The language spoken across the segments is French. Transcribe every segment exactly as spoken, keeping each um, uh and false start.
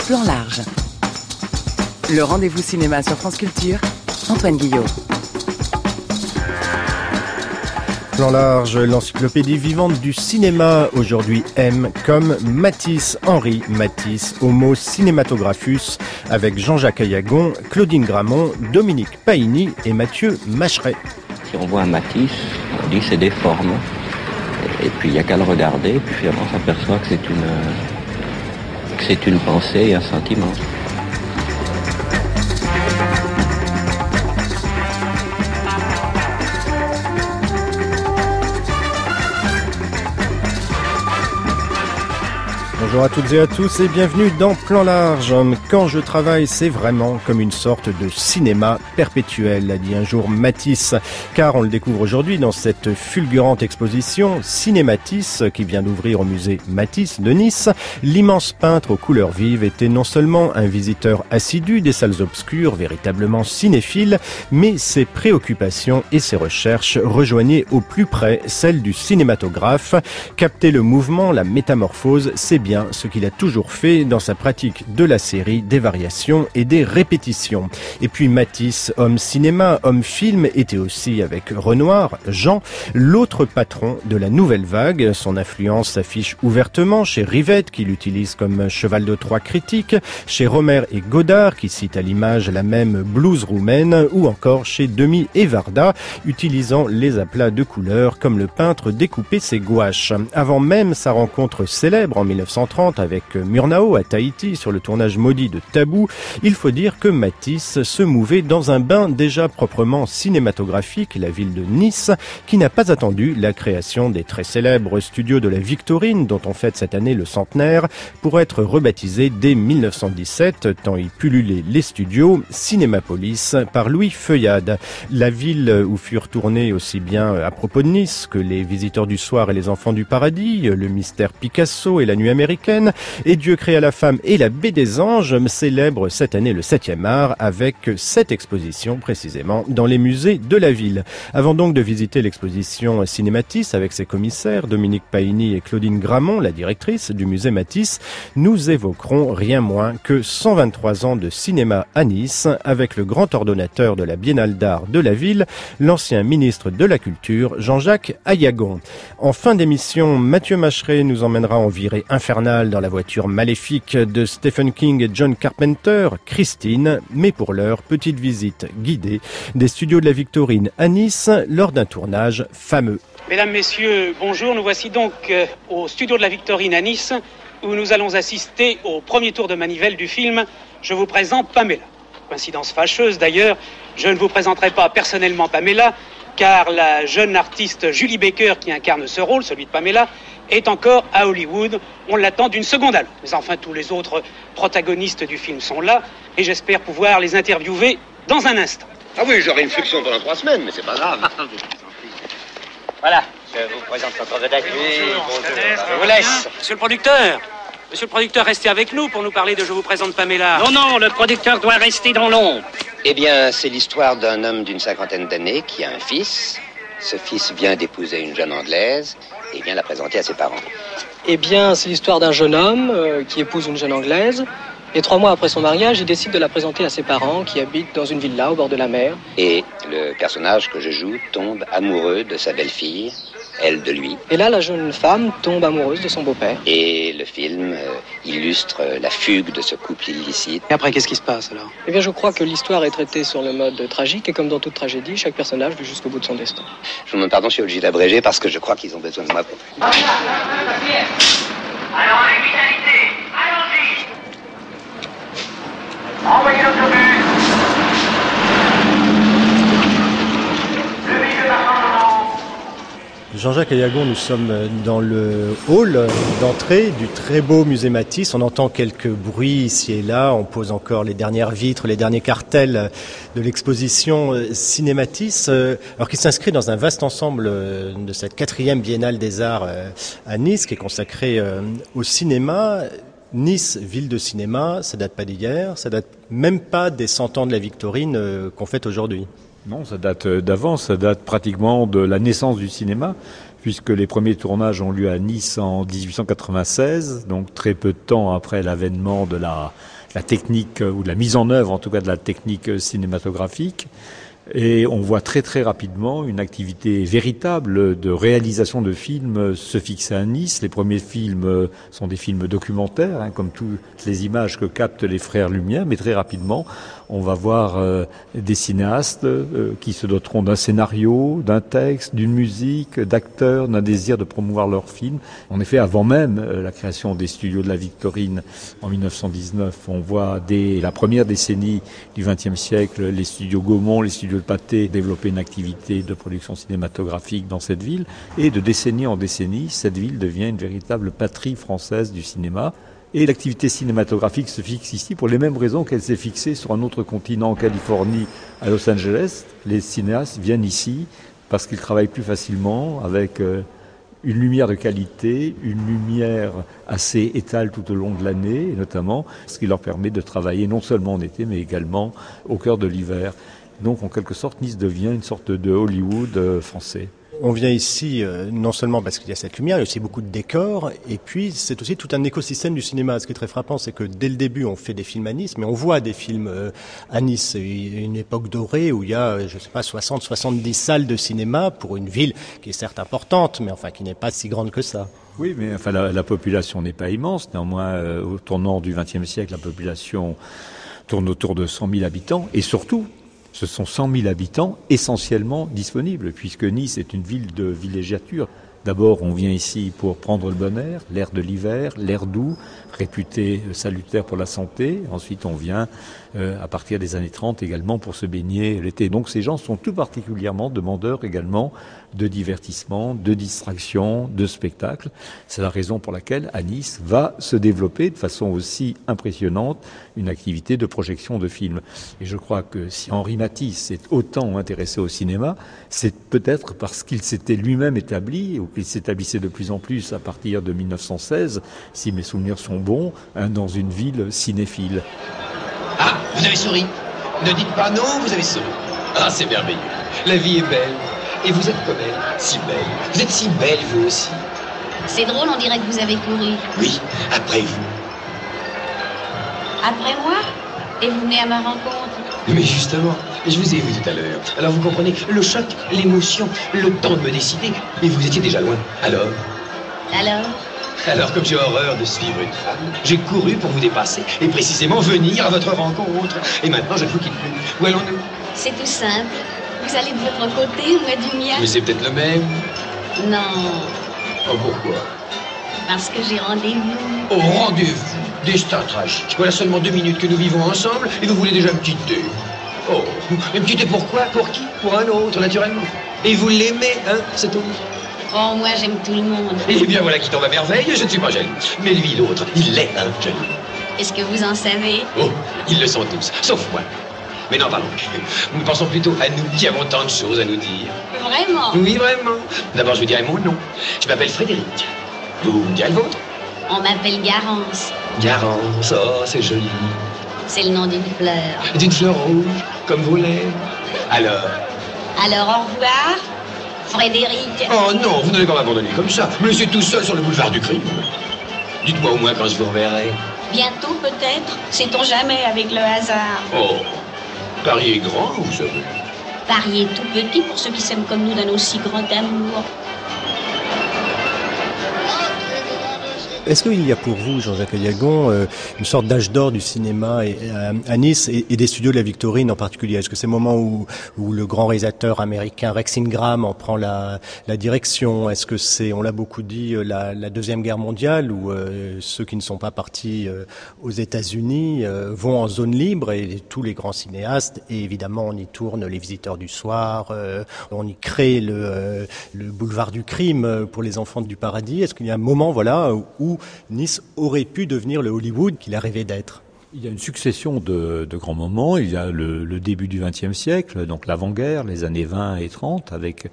Plan large. Le rendez-vous cinéma sur France Culture, Antoine Guillot. Plan large, l'encyclopédie vivante du cinéma. Aujourd'hui, M comme Matisse, Henri Matisse, Homo cinematographus, avec Jean-Jacques Ayagon, Claudine Gramont, Dominique Paini et Mathieu Macheret. Si on voit un Matisse, on dit c'est des formes. Et puis il n'y a qu'à le regarder, et puis finalement on s'aperçoit que c'est une, que c'est une pensée et un sentiment. Bonjour à toutes et à tous et bienvenue dans Plan large. Quand je travaille, c'est vraiment comme une sorte de cinéma perpétuel, a dit un jour Matisse, car on le découvre aujourd'hui dans cette fulgurante exposition Cinématisse qui vient d'ouvrir au musée Matisse de Nice. L'immense peintre aux couleurs vives était non seulement un visiteur assidu des salles obscures, véritablement cinéphile, mais ses préoccupations et ses recherches rejoignaient au plus près celles du cinématographe. Capter le mouvement, la métamorphose, c'est bien ce qu'il a toujours fait dans sa pratique de la série, des variations et des répétitions. Et puis Matisse, homme cinéma, homme film, était aussi avec Renoir, Jean, l'autre patron de la nouvelle vague. Son influence s'affiche ouvertement chez Rivette, qui l'utilise comme cheval de Troie critique, chez Romer et Godard, qui citent à l'image la même blouse roumaine, ou encore chez Demy et Varda, utilisant les aplats de couleurs comme le peintre découpait ses gouaches. Avant même sa rencontre célèbre en mille neuf cent trente avec Murnau à Tahiti sur le tournage maudit de Tabou, il faut dire que Matisse se mouvait dans un bain déjà proprement cinématographique, la ville de Nice, qui n'a pas attendu la création des très célèbres studios de la Victorine, dont on fête cette année le centenaire, pour être rebaptisé dès mille neuf cent dix-sept, tant y pullulaient les studios, Cinémapolis, par Louis Feuillade. La ville où furent tournés aussi bien à propos de Nice que les Visiteurs du soir et les Enfants du paradis, le Mystère Picasso et la Nuit américaine, et Dieu créa la femme et la baie des anges, célèbre cette année le septième art avec cette exposition précisément dans les musées de la ville. Avant donc de visiter l'exposition Cinématisse avec ses commissaires Dominique Paini et Claudine Gramont, la directrice du musée Matisse, nous évoquerons rien moins que cent vingt-trois ans de cinéma à Nice avec le grand ordonnateur de la Biennale d'art de la ville, l'ancien ministre de la Culture Jean-Jacques Ayagon. En fin d'émission, Mathieu Macheret nous emmènera en virée infernale dans la voiture maléfique de Stephen King et John Carpenter, Christine, mais pour l'heure, petite visite guidée des studios de la Victorine à Nice lors d'un tournage fameux. Mesdames, Messieurs, bonjour, nous voici donc euh, au studio de la Victorine à Nice où nous allons assister au premier tour de manivelle du film Je vous présente Pamela. Coïncidence fâcheuse d'ailleurs, je ne vous présenterai pas personnellement Pamela car la jeune artiste Julie Baker qui incarne ce rôle, celui de Pamela, est encore à Hollywood. On l'attend d'une seconde à l'autre. Mais enfin, tous les autres protagonistes du film sont là et j'espère pouvoir les interviewer dans un instant. Ah oui, j'aurai une fluxion pendant trois semaines, mais c'est pas grave. Voilà, je vous présente notre vedette. Oui, bonjour. Je vous laisse. Monsieur le producteur, Monsieur le producteur, restez avec nous pour nous parler de Je vous présente Pamela. Non, non, le producteur doit rester dans l'ombre. Eh bien, c'est l'histoire d'un homme d'une cinquantaine d'années qui a un fils. Ce fils vient d'épouser une jeune Anglaise et vient la présenter à ses parents. Eh bien, c'est l'histoire d'un jeune homme euh, qui épouse une jeune Anglaise. Et trois mois après son mariage, il décide de la présenter à ses parents qui habitent dans une villa au bord de la mer. Et le personnage que je joue tombe amoureux de sa belle-fille, elle de lui. Et là, la jeune femme tombe amoureuse de son beau-père. Et le film euh, illustre la fugue de ce couple illicite. Et après, qu'est-ce qui se passe alors ? Eh bien, je crois que l'histoire est traitée sur le mode tragique et comme dans toute tragédie, chaque personnage va jusqu'au bout de son destin. Je vous demande pardon, je suis obligé d'abréger parce que je crois qu'ils ont besoin de moi pour... Alors, les vitalités, allons-y. Envoyez l'autobus. Le milieu d'argent. Jean-Jacques Ayagon, nous sommes dans le hall d'entrée du très beau musée Matisse. On entend quelques bruits ici et là. On pose encore les dernières vitres, les derniers cartels de l'exposition Cinématisse, alors qui s'inscrit dans un vaste ensemble de cette quatrième Biennale des Arts à Nice, qui est consacrée au cinéma. Nice, ville de cinéma, ça date pas d'hier, ça date même pas des cent ans de la Victorine euh, qu'on fête aujourd'hui. Non, ça date d'avant, ça date pratiquement de la naissance du cinéma, puisque les premiers tournages ont lieu à Nice en dix-huit cent quatre-vingt-seize, donc très peu de temps après l'avènement de la la technique ou de la mise en œuvre, en tout cas de la technique cinématographique. Et on voit très très rapidement une activité véritable de réalisation de films se fixer à Nice. Les premiers films sont des films documentaires, hein, comme toutes les images que captent les frères Lumière, mais très rapidement, on va voir euh, des cinéastes euh, qui se doteront d'un scénario, d'un texte, d'une musique, d'acteurs, d'un désir de promouvoir leurs films. En effet, avant même euh, la création des studios de la Victorine en dix-neuf cent dix-neuf, on voit dès la première décennie du vingtième siècle les studios Gaumont, les studios de Pathé développer une activité de production cinématographique dans cette ville. Et de décennie en décennie, cette ville devient une véritable patrie française du cinéma. Et l'activité cinématographique se fixe ici pour les mêmes raisons qu'elle s'est fixée sur un autre continent, en Californie, à Los Angeles. Les cinéastes viennent ici parce qu'ils travaillent plus facilement avec euh, une lumière de qualité, une lumière assez étale tout au long de l'année, et notamment ce qui leur permet de travailler non seulement en été, mais également au cœur de l'hiver. Donc, en quelque sorte, Nice devient une sorte de Hollywood euh, français. On vient ici euh, non seulement parce qu'il y a cette lumière, il y a aussi beaucoup de décors, et puis c'est aussi tout un écosystème du cinéma. Ce qui est très frappant, c'est que dès le début, on fait des films à Nice, mais on voit des films euh, à Nice. Il y a une époque dorée où il y a, je sais pas, soixante, soixante-dix salles de cinéma pour une ville qui est certes importante, mais enfin qui n'est pas si grande que ça. Oui, mais enfin la, la population n'est pas immense. Néanmoins, euh, au tournant du vingtième siècle, la population tourne autour de cent mille habitants, et surtout, ce sont cent mille habitants essentiellement disponibles, puisque Nice est une ville de villégiature. D'abord, on vient ici pour prendre le bon air, l'air de l'hiver, l'air doux, réputé salutaire pour la santé. Ensuite, on vient, euh, à partir des années trente, également pour se baigner l'été. Donc, ces gens sont tout particulièrement demandeurs également de divertissement, de distraction, de spectacle. C'est la raison pour laquelle, à Nice, va se développer de façon aussi impressionnante une activité de projection de films. Et je crois que si Henri Matisse s'est autant intéressé au cinéma, c'est peut-être parce qu'il s'était lui-même établi, ou qu'il s'établissait de plus en plus à partir de mille neuf cent seize, si mes souvenirs sont bons, hein, dans une ville cinéphile. Ah, vous avez souri. Ne dites pas non, vous avez souri. Ah, c'est merveilleux. La vie est belle. Et vous êtes comme elle, si belle. Vous êtes si belle, vous aussi. C'est drôle, on dirait que vous avez couru. Oui, après vous. Après moi? Et vous venez à ma rencontre? Mais justement, je vous ai vu tout à l'heure. Alors vous comprenez, le choc, l'émotion, le temps de me décider. Et vous étiez déjà loin. Alors? Alors? Alors, comme j'ai horreur de suivre une femme, j'ai couru pour vous dépasser et précisément venir à votre rencontre. Et maintenant, je ne vous quitte plus. Où allons-nous? C'est tout simple. Vous allez de votre côté, moi du mien. Mais c'est peut-être le même. Non. Oh, pourquoi? Parce que j'ai rendez-vous. Oh, rendez-vous. Destin tragique. Voilà seulement deux minutes que nous vivons ensemble et vous voulez déjà me quitter. Oh, me quitter pourquoi? Pour qui? Pour un autre, naturellement. Et vous l'aimez, hein, cet autre? Oh, moi j'aime tout le monde. Eh bien voilà qui tombe à merveille, je ne suis pas jaloux. Mais lui, l'autre, il l'est, hein, jaloux. Est-ce que vous en savez? Oh, ils le sont tous, sauf moi. Mais non, pardon. Nous pensons plutôt à nous qui avons tant de choses à nous dire. Vraiment? Oui, vraiment. D'abord, je vous dirai mon nom. Je m'appelle Frédéric. Vous me direz le vôtre? On m'appelle Garance. Garance, oh, c'est joli. C'est le nom d'une fleur. D'une fleur rouge, comme vos lèvres. Alors? Alors, au revoir, Frédéric. Oh non, vous n'allez pas m'abandonner comme ça. Me laisser tout seul sur le boulevard du crime. Dites-moi au moins quand je vous reverrai. Bientôt, peut-être. Sait-on jamais avec le hasard. Oh, Paris est grand, vous savez. Paris est tout petit pour ceux qui s'aiment comme nous d'un aussi grand amour. Est-ce qu'il y a pour vous, Jean-Jacques Aillagon, euh, une sorte d'âge d'or du cinéma et, euh, à Nice et, et des studios de la Victorine en particulier? Est-ce que c'est le moment où, où le grand réalisateur américain Rex Ingram en prend la, la direction? Est-ce que c'est, on l'a beaucoup dit, la, la Deuxième Guerre mondiale où euh, ceux qui ne sont pas partis euh, aux États-Unis euh, vont en zone libre et tous les grands cinéastes, et évidemment on y tourne Les Visiteurs du Soir, euh, on y crée le, euh, le boulevard du crime pour les enfants du paradis. Est-ce qu'il y a un moment, voilà, où Nice aurait pu devenir le Hollywood qu'il a rêvé d'être? Il y a une succession de, de grands moments. Il y a le, le début du vingtième siècle, donc l'avant-guerre, les années vingt et trente, avec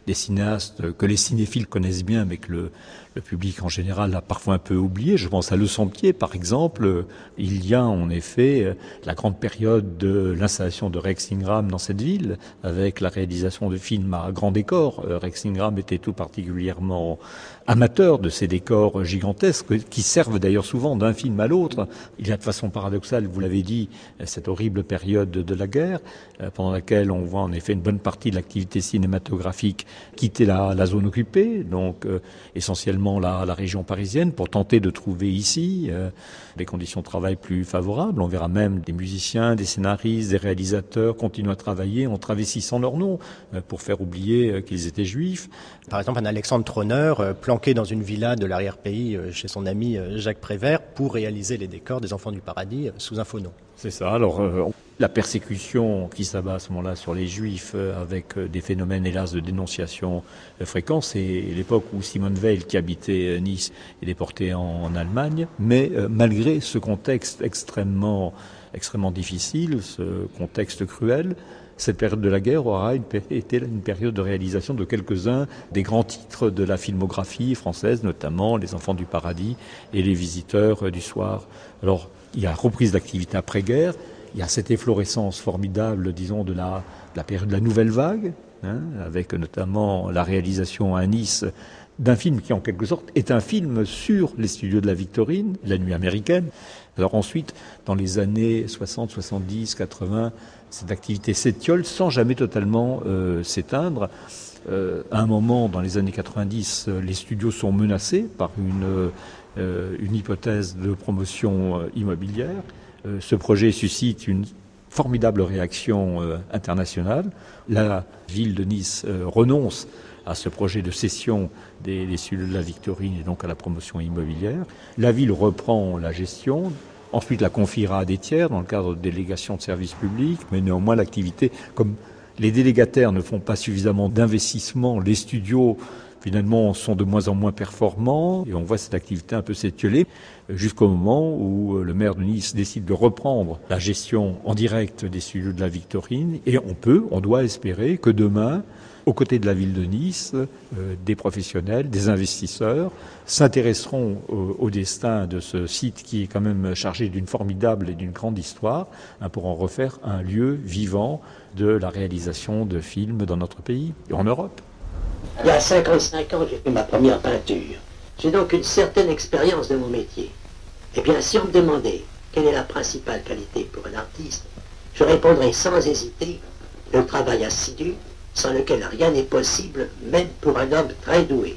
des cinéastes que les cinéphiles connaissent bien, mais que le, le public en général a parfois un peu oublié. Je pense à Le Sentier, par exemple. Il y a en effet la grande période de l'installation de Rex Ingram dans cette ville, avec la réalisation de films à grand décor. Rex Ingram était tout particulièrement amateur de ces décors gigantesques, qui servent d'ailleurs souvent d'un film à l'autre. Il y a de façon paradoxale, vous l'avez dit, cette horrible période de la guerre, pendant laquelle on voit en effet une bonne partie de l'activité cinématographique quitter la, la zone occupée, donc euh, essentiellement la, la région parisienne, pour tenter de trouver ici euh, des conditions de travail plus favorables. On verra même des musiciens, des scénaristes, des réalisateurs continuer à travailler en travestissant leur nom euh, pour faire oublier euh, qu'ils étaient juifs. Par exemple, un Alexandre Troneur euh, planqué dans une villa de l'arrière-pays euh, chez son ami euh, Jacques Prévert pour réaliser les décors des Enfants du Paradis euh, sous un faux nom. C'est ça. Alors, euh, la persécution qui s'abat à ce moment-là sur les Juifs, euh, avec euh, des phénomènes, hélas, de dénonciation euh, fréquents, c'est l'époque où Simone Veil, qui habitait euh, Nice, est déportée en, en Allemagne. Mais euh, malgré ce contexte extrêmement, extrêmement difficile, ce contexte cruel, cette période de la guerre aura une, été une période de réalisation de quelques-uns des grands titres de la filmographie française, notamment Les Enfants du Paradis et Les Visiteurs euh, du soir. Alors, il y a reprise d'activité après-guerre, il y a cette efflorescence formidable, disons, de la, de la période de la nouvelle vague, hein, avec notamment la réalisation à Nice d'un film qui, en quelque sorte, est un film sur les studios de la Victorine, La Nuit américaine. Alors ensuite, dans les années soixante, soixante-dix, quatre-vingts, cette activité s'étiole sans jamais totalement euh, s'éteindre. Euh, à un moment, dans les années quatre-vingt-dix, les studios sont menacés par une... Euh, une hypothèse de promotion euh, immobilière. Euh, ce projet suscite une formidable réaction euh, internationale. La ville de Nice euh, renonce à ce projet de cession des, des studios de la Victorine et donc à la promotion immobilière. La ville reprend la gestion, ensuite la confiera à des tiers dans le cadre de délégations de services publics, mais néanmoins l'activité, comme les délégataires ne font pas suffisamment d'investissement, les studios finalement sont de moins en moins performants et on voit cette activité un peu s'étioler jusqu'au moment où le maire de Nice décide de reprendre la gestion en direct des studios de la Victorine et on peut, on doit espérer que demain, aux côtés de la ville de Nice, euh, des professionnels, des investisseurs s'intéresseront au, au destin de ce site qui est quand même chargé d'une formidable et d'une grande histoire, hein, pour en refaire un lieu vivant de la réalisation de films dans notre pays et en Europe. Il y a cinquante-cinq ans, j'ai fait ma première peinture. J'ai donc une certaine expérience de mon métier. Eh bien, si on me demandait quelle est la principale qualité pour un artiste, je répondrais sans hésiter le travail assidu, sans lequel rien n'est possible, même pour un homme très doué.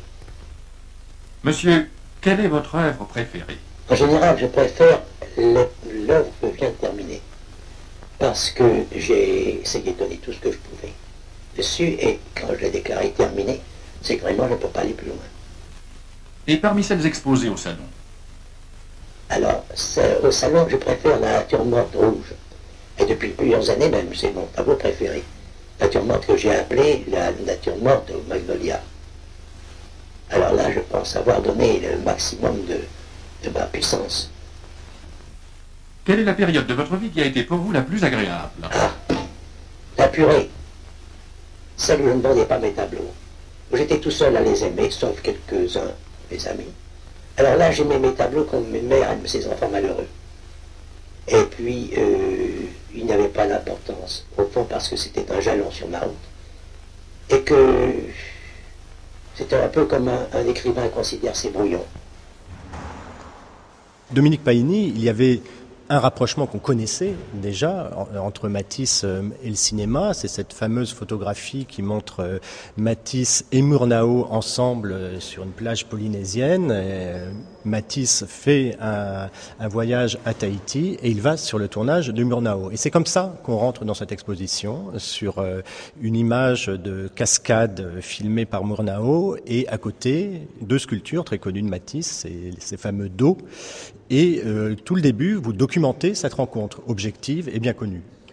Monsieur, quelle est votre œuvre préférée? En général, je préfère l'œuvre que je viens de terminer, parce que j'ai essayé de donner tout ce que je pouvais dessus, et quand je l'ai déclaré terminé, c'est que vraiment je ne peux pas aller plus loin. Et parmi celles exposées au salon? Alors, au salon, je préfère la nature morte rouge. Et depuis plusieurs années même, c'est mon tableau préféré. La nature morte que j'ai appelée la nature morte au Magnolia. Alors là, je pense avoir donné le maximum de, de ma puissance. Quelle est la période de votre vie qui a été pour vous la plus agréable? Ah, la purée. Celle où je ne vendais pas mes tableaux. Où j'étais tout seul à les aimer, sauf quelques-uns, mes amis. Alors là, j'aimais mes tableaux comme mes mères aiment ses enfants malheureux. Et puis, euh, il n'y avait pas d'importance, au fond, parce que c'était un jalon sur ma route. Et que c'était un peu comme un, un écrivain considère ses brouillons. Dominique Paini, il y avait un rapprochement qu'on connaissait déjà entre Matisse et le cinéma, c'est cette fameuse photographie qui montre Matisse et Murnau ensemble sur une plage polynésienne. Matisse fait un, un voyage à Tahiti et il va sur le tournage de Murnau. Et c'est comme ça qu'on rentre dans cette exposition, sur une image de cascade filmée par Murnau et à côté, deux sculptures très connues de Matisse, ces, ces fameux dos. Et euh, tout le début, vous documentez cette rencontre objective et bien connue.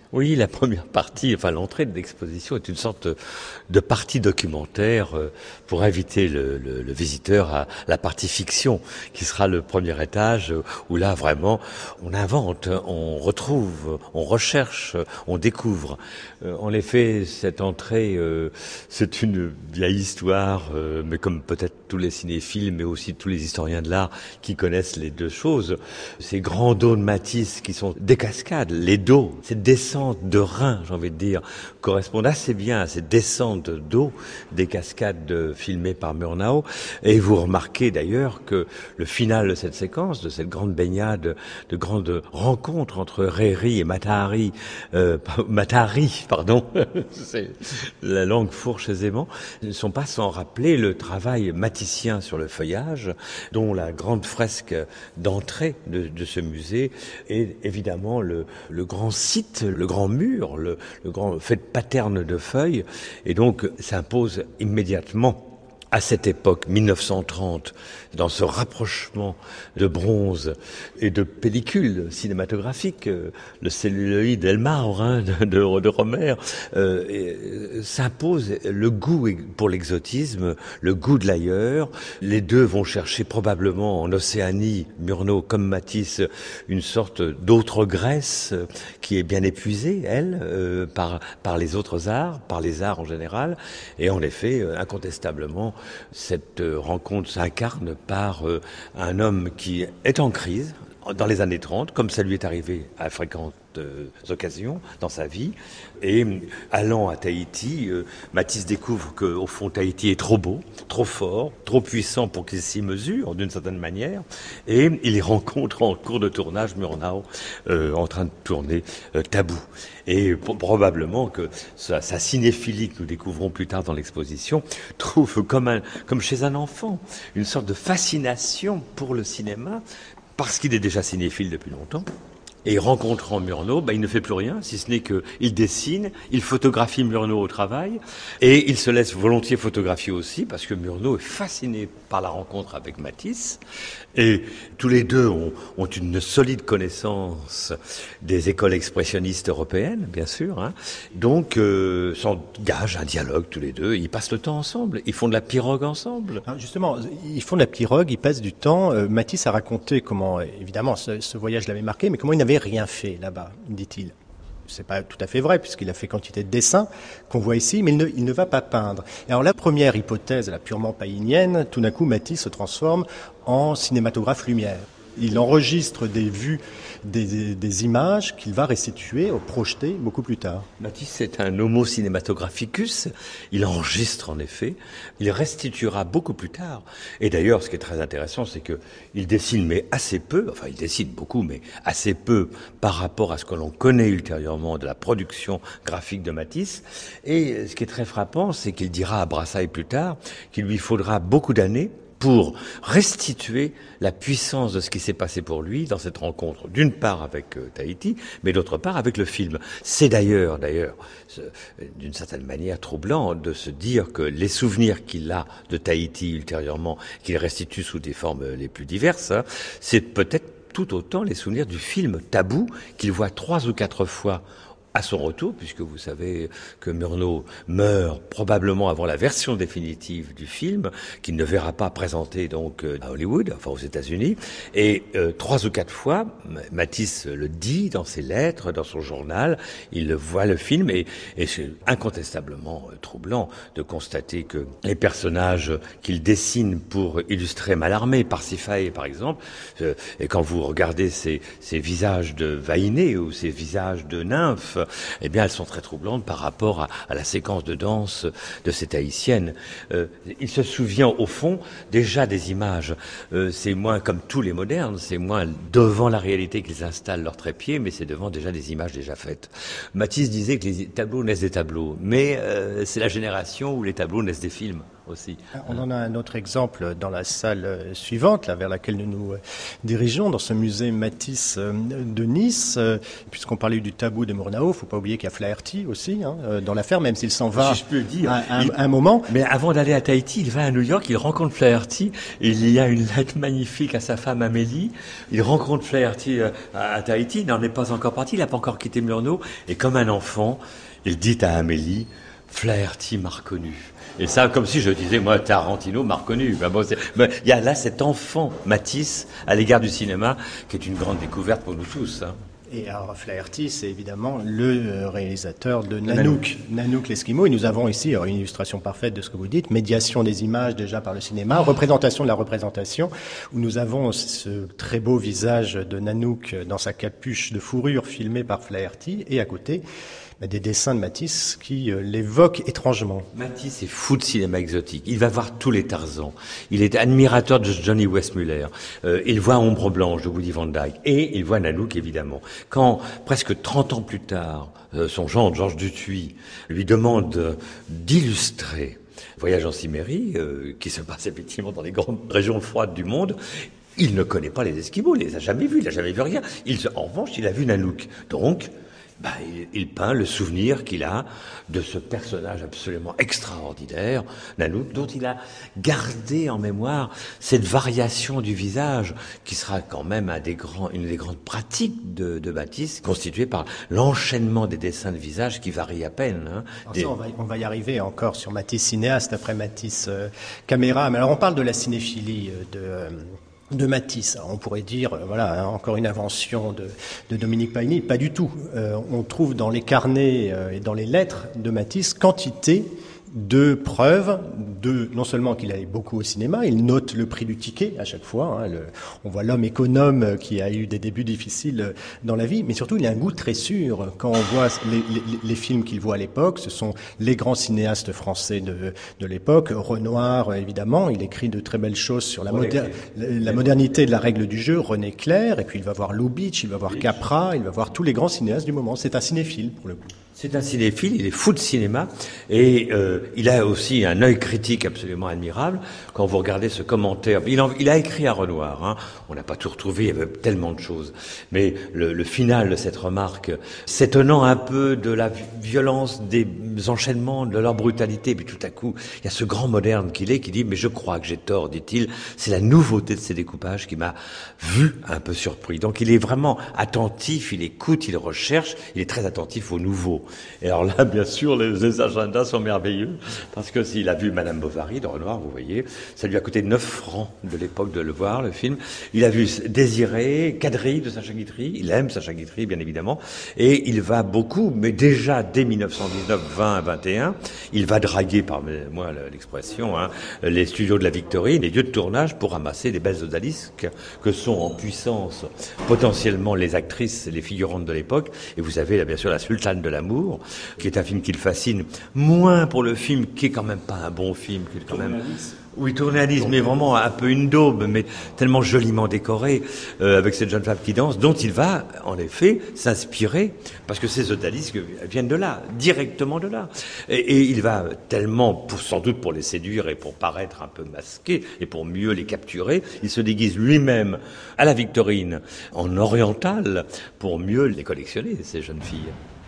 Oui, la première partie, enfin l'entrée de l'exposition est une sorte de partie documentaire pour inviter le, le, le visiteur à la partie fiction, qui sera le premier étage, où là vraiment on invente, on retrouve, on recherche, on découvre. En effet, cette entrée, c'est une vieille histoire, mais comme peut-être tous les cinéphiles, mais aussi tous les historiens de l'art qui connaissent les deux choses. Ces grands dos de Matisse qui sont des cascades, les dos, cette descente de reins, j'ai envie de dire, correspondent assez bien à cette descente d'eau des cascades filmées par Murnau. Et vous remarquez d'ailleurs que le final de cette séquence, de cette grande baignade, de grande rencontre entre Réry et Matahari, euh, Matahari, pardon, c'est la langue fourche aisément, ne sont pas sans rappeler le travail maticien sur le feuillage, dont la grande fresque d'entrée de, de ce musée est évidemment le, le grand site, le grand mur, le, le grand fait de paterne de feuilles, et donc s'impose immédiatement à cette époque, mille neuf cent trente, dans ce rapprochement de bronze et de pellicule cinématographique, le celluloïd Elmar hein, de, de, de Romer, euh, et, s'impose le goût pour l'exotisme, le goût de l'ailleurs. Les deux vont chercher probablement en Océanie, Murnau comme Matisse, une sorte d'autre Grèce qui est bien épuisée, elle, euh, par, par les autres arts, par les arts en général. Et en effet, incontestablement, cette rencontre s'incarne par euh, un homme qui est en crise dans les années trente, comme ça lui est arrivé à fréquentes euh, occasions dans sa vie. Et allant à Tahiti, euh, Matisse découvre qu'au fond Tahiti est trop beau, trop fort, trop puissant pour qu'il s'y mesure d'une certaine manière. Et il rencontre en cours de tournage Murnau euh, en train de tourner euh, Tabou. Et p- probablement que sa, sa cinéphilie que nous découvrons plus tard dans l'exposition trouve comme, un, comme chez un enfant une sorte de fascination pour le cinéma, parce qu'il est déjà cinéphile depuis longtemps. Et rencontrant Murnau, ben, il ne fait plus rien, si ce n'est qu'il dessine, il photographie Murnau au travail, et il se laisse volontiers photographier aussi, parce que Murnau est fasciné par la rencontre avec Matisse, et tous les deux ont, ont une solide connaissance des écoles expressionnistes européennes, bien sûr, hein. Donc euh, s'engagent un dialogue tous les deux, ils passent le temps ensemble, ils font de la pirogue ensemble. Alors justement, ils font de la pirogue, ils passent du temps. Euh, Matisse a raconté comment, évidemment, ce, ce voyage l'avait marqué, mais comment il n'avait rien fait là-bas, dit-il. C'est pas tout à fait vrai, puisqu'il a fait quantité de dessins qu'on voit ici, mais il ne, il ne va pas peindre. Et alors la première hypothèse, la purement païnienne, tout d'un coup Matisse se transforme en cinématographe lumière. Il enregistre des vues, des, des, des images qu'il va restituer, projeter beaucoup plus tard. Matisse est un homo cinematographicus, il enregistre en effet, il restituera beaucoup plus tard. Et d'ailleurs, ce qui est très intéressant, c'est que il dessine, mais assez peu, enfin il dessine beaucoup, mais assez peu par rapport à ce que l'on connaît ultérieurement de la production graphique de Matisse. Et ce qui est très frappant, c'est qu'il dira à Brassailles plus tard qu'il lui faudra beaucoup d'années pour restituer la puissance de ce qui s'est passé pour lui dans cette rencontre, d'une part avec euh, Tahiti, mais d'autre part avec le film. C'est d'ailleurs, d'ailleurs, ce, d'une certaine manière troublant de se dire que les souvenirs qu'il a de Tahiti ultérieurement, qu'il restitue sous des formes les plus diverses, hein, c'est peut-être tout autant les souvenirs du film Tabou, qu'il voit trois ou quatre fois à son retour, puisque vous savez que Murnau meurt probablement avant la version définitive du film, qu'il ne verra pas présenté donc à Hollywood, enfin aux États-Unis, et euh, trois ou quatre fois, Matisse le dit dans ses lettres, dans son journal, il voit le film, et, et c'est incontestablement troublant de constater que les personnages qu'il dessine pour illustrer Mallarmé, Parsifal par exemple, euh, et quand vous regardez ces, ces visages de Vainé ou ces visages de nymphes, eh bien, elles sont très troublantes par rapport à, à la séquence de danse de ces Tahitiennes. Euh, il se souvient, au fond, déjà des images. Euh, c'est moins comme tous les modernes, c'est moins devant la réalité qu'ils installent leur trépied, mais c'est devant déjà des images déjà faites. Matisse disait que les tableaux naissent des tableaux, mais euh, c'est la génération où les tableaux naissent des films aussi. On en a un autre exemple dans la salle suivante, là, vers laquelle nous nous dirigeons, dans ce musée Matisse de Nice. Puisqu'on parlait du tabou de Murnau, il ne faut pas oublier qu'il y a Flaherty aussi hein, dans l'affaire, même s'il s'en va si je peux le dire, à un, il, un moment. Mais avant d'aller à Tahiti, il va à New York, il rencontre Flaherty, il y a une lettre magnifique à sa femme Amélie, il rencontre Flaherty à, à Tahiti, il n'en est pas encore parti, il n'a pas encore quitté Murnau, et comme un enfant, il dit à Amélie, Flaherty m'a reconnu. Et ça, comme si je disais, moi, Tarantino m'a reconnu. Ben bon, ben, il y a là cet enfant, Matisse, à l'égard du cinéma, qui est une grande découverte pour nous tous. Hein. Et alors, Flaherty, c'est évidemment le réalisateur de Nanook, Nanook l'Esquimau. Et nous avons ici alors, une illustration parfaite de ce que vous dites, médiation des images déjà par le cinéma, représentation de la représentation, où nous avons ce très beau visage de Nanook dans sa capuche de fourrure filmé par Flaherty, et à côté, des dessins de Matisse qui euh, l'évoquent étrangement. Matisse est fou de cinéma exotique. Il va voir tous les Tarzans. Il est admirateur de Johnny Weissmuller. Euh, il voit Ombre Blanche de Woody Van Dyke. Et il voit Nanook, évidemment. Quand, presque trente ans plus tard, euh, son gendre, Georges Dutuit, lui demande euh, d'illustrer Voyage en Cimmérie, euh, qui se passe effectivement dans les grandes régions froides du monde, il ne connaît pas les Esquimaux, il les a jamais vus, il n'a jamais vu rien. Il, en revanche, il a vu Nanook. Donc, bah, il, il peint le souvenir qu'il a de ce personnage absolument extraordinaire, Nanook, dont il a gardé en mémoire cette variation du visage, qui sera quand même un des grands, une des grandes pratiques de, de Matisse, constituée par l'enchaînement des dessins de visage qui varient à peine. Hein, des... ça, on, va, on va y arriver encore sur Matisse cinéaste, après Matisse euh, caméra. Mais alors on parle de la cinéphilie de... Euh, de Matisse. On pourrait dire, voilà, encore une invention de, de Dominique Paigny. Pas du tout. Euh, on trouve dans les carnets euh, et dans les lettres de Matisse quantité de preuves de non seulement qu'il allait beaucoup au cinéma, il note le prix du ticket à chaque fois. Hein, le, on voit l'homme économe qui a eu des débuts difficiles dans la vie, mais surtout il a un goût très sûr. Quand on voit les, les, les films qu'il voit à l'époque, ce sont les grands cinéastes français de, de l'époque. Renoir, évidemment, il écrit de très belles choses sur la, moder, la, la modernité de la règle du jeu. René Clair, et puis il va voir Lubitsch, il va voir Capra, il va voir tous les grands cinéastes du moment. C'est un cinéphile pour le coup. C'est un cinéphile, il est fou de cinéma, et euh, il a aussi un œil critique absolument admirable. Quand vous regardez ce commentaire, il, en, il a écrit à Renoir, hein, on n'a pas tout retrouvé, il y avait tellement de choses, mais le, le final de cette remarque, s'étonnant un peu de la violence des enchaînements, de leur brutalité, puis tout à coup, il y a ce grand moderne qu'il est, qui dit, mais je crois que j'ai tort, dit-il, c'est la nouveauté de ces découpages qui m'a vu un peu surpris. Donc il est vraiment attentif, il écoute, il recherche, il est très attentif au nouveau. Et alors là, bien sûr, les, les agendas sont merveilleux, parce que s'il a vu Madame Bovary de Renoir, vous voyez, ça lui a coûté neuf francs de l'époque de le voir, le film. Il a vu Désiré, Quadrille de Sacha Guitry, il aime Sacha Guitry, bien évidemment, et il va beaucoup, mais déjà dès mille neuf cent dix-neuf, vingt, vingt et un, il va draguer, par moi l'expression, hein, les studios de la Victorine, les lieux de tournage pour ramasser des belles odalisques que sont en puissance potentiellement les actrices, les figurantes de l'époque. Et vous avez là, bien sûr, La Sultane de l'amour, qui est un film qui le fascine, moins pour le film, qui est quand même pas un bon film, qui est quand même... Oui, tourné à Nice, mais vraiment un peu une daube, mais tellement joliment décoré, euh, avec cette jeune femme qui danse, dont il va, en effet, s'inspirer, parce que ces odalisques viennent de là, directement de là. Et, et il va tellement, pour, sans doute pour les séduire et pour paraître un peu masqué, et pour mieux les capturer, il se déguise lui-même à la Victorine, en oriental, pour mieux les collectionner, ces jeunes filles.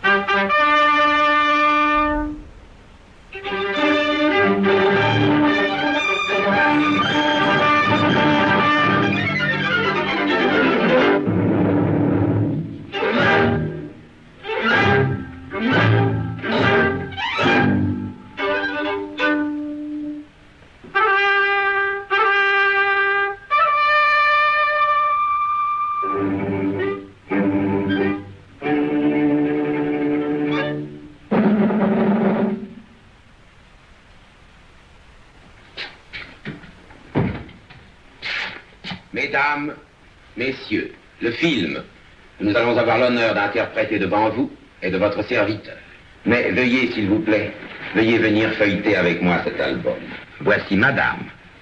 Mesdames, Messieurs, le film que nous allons avoir l'honneur d'interpréter devant vous est de votre serviteur. Mais veuillez, s'il vous plaît, veuillez venir feuilleter avec moi cet album. Voici Madame.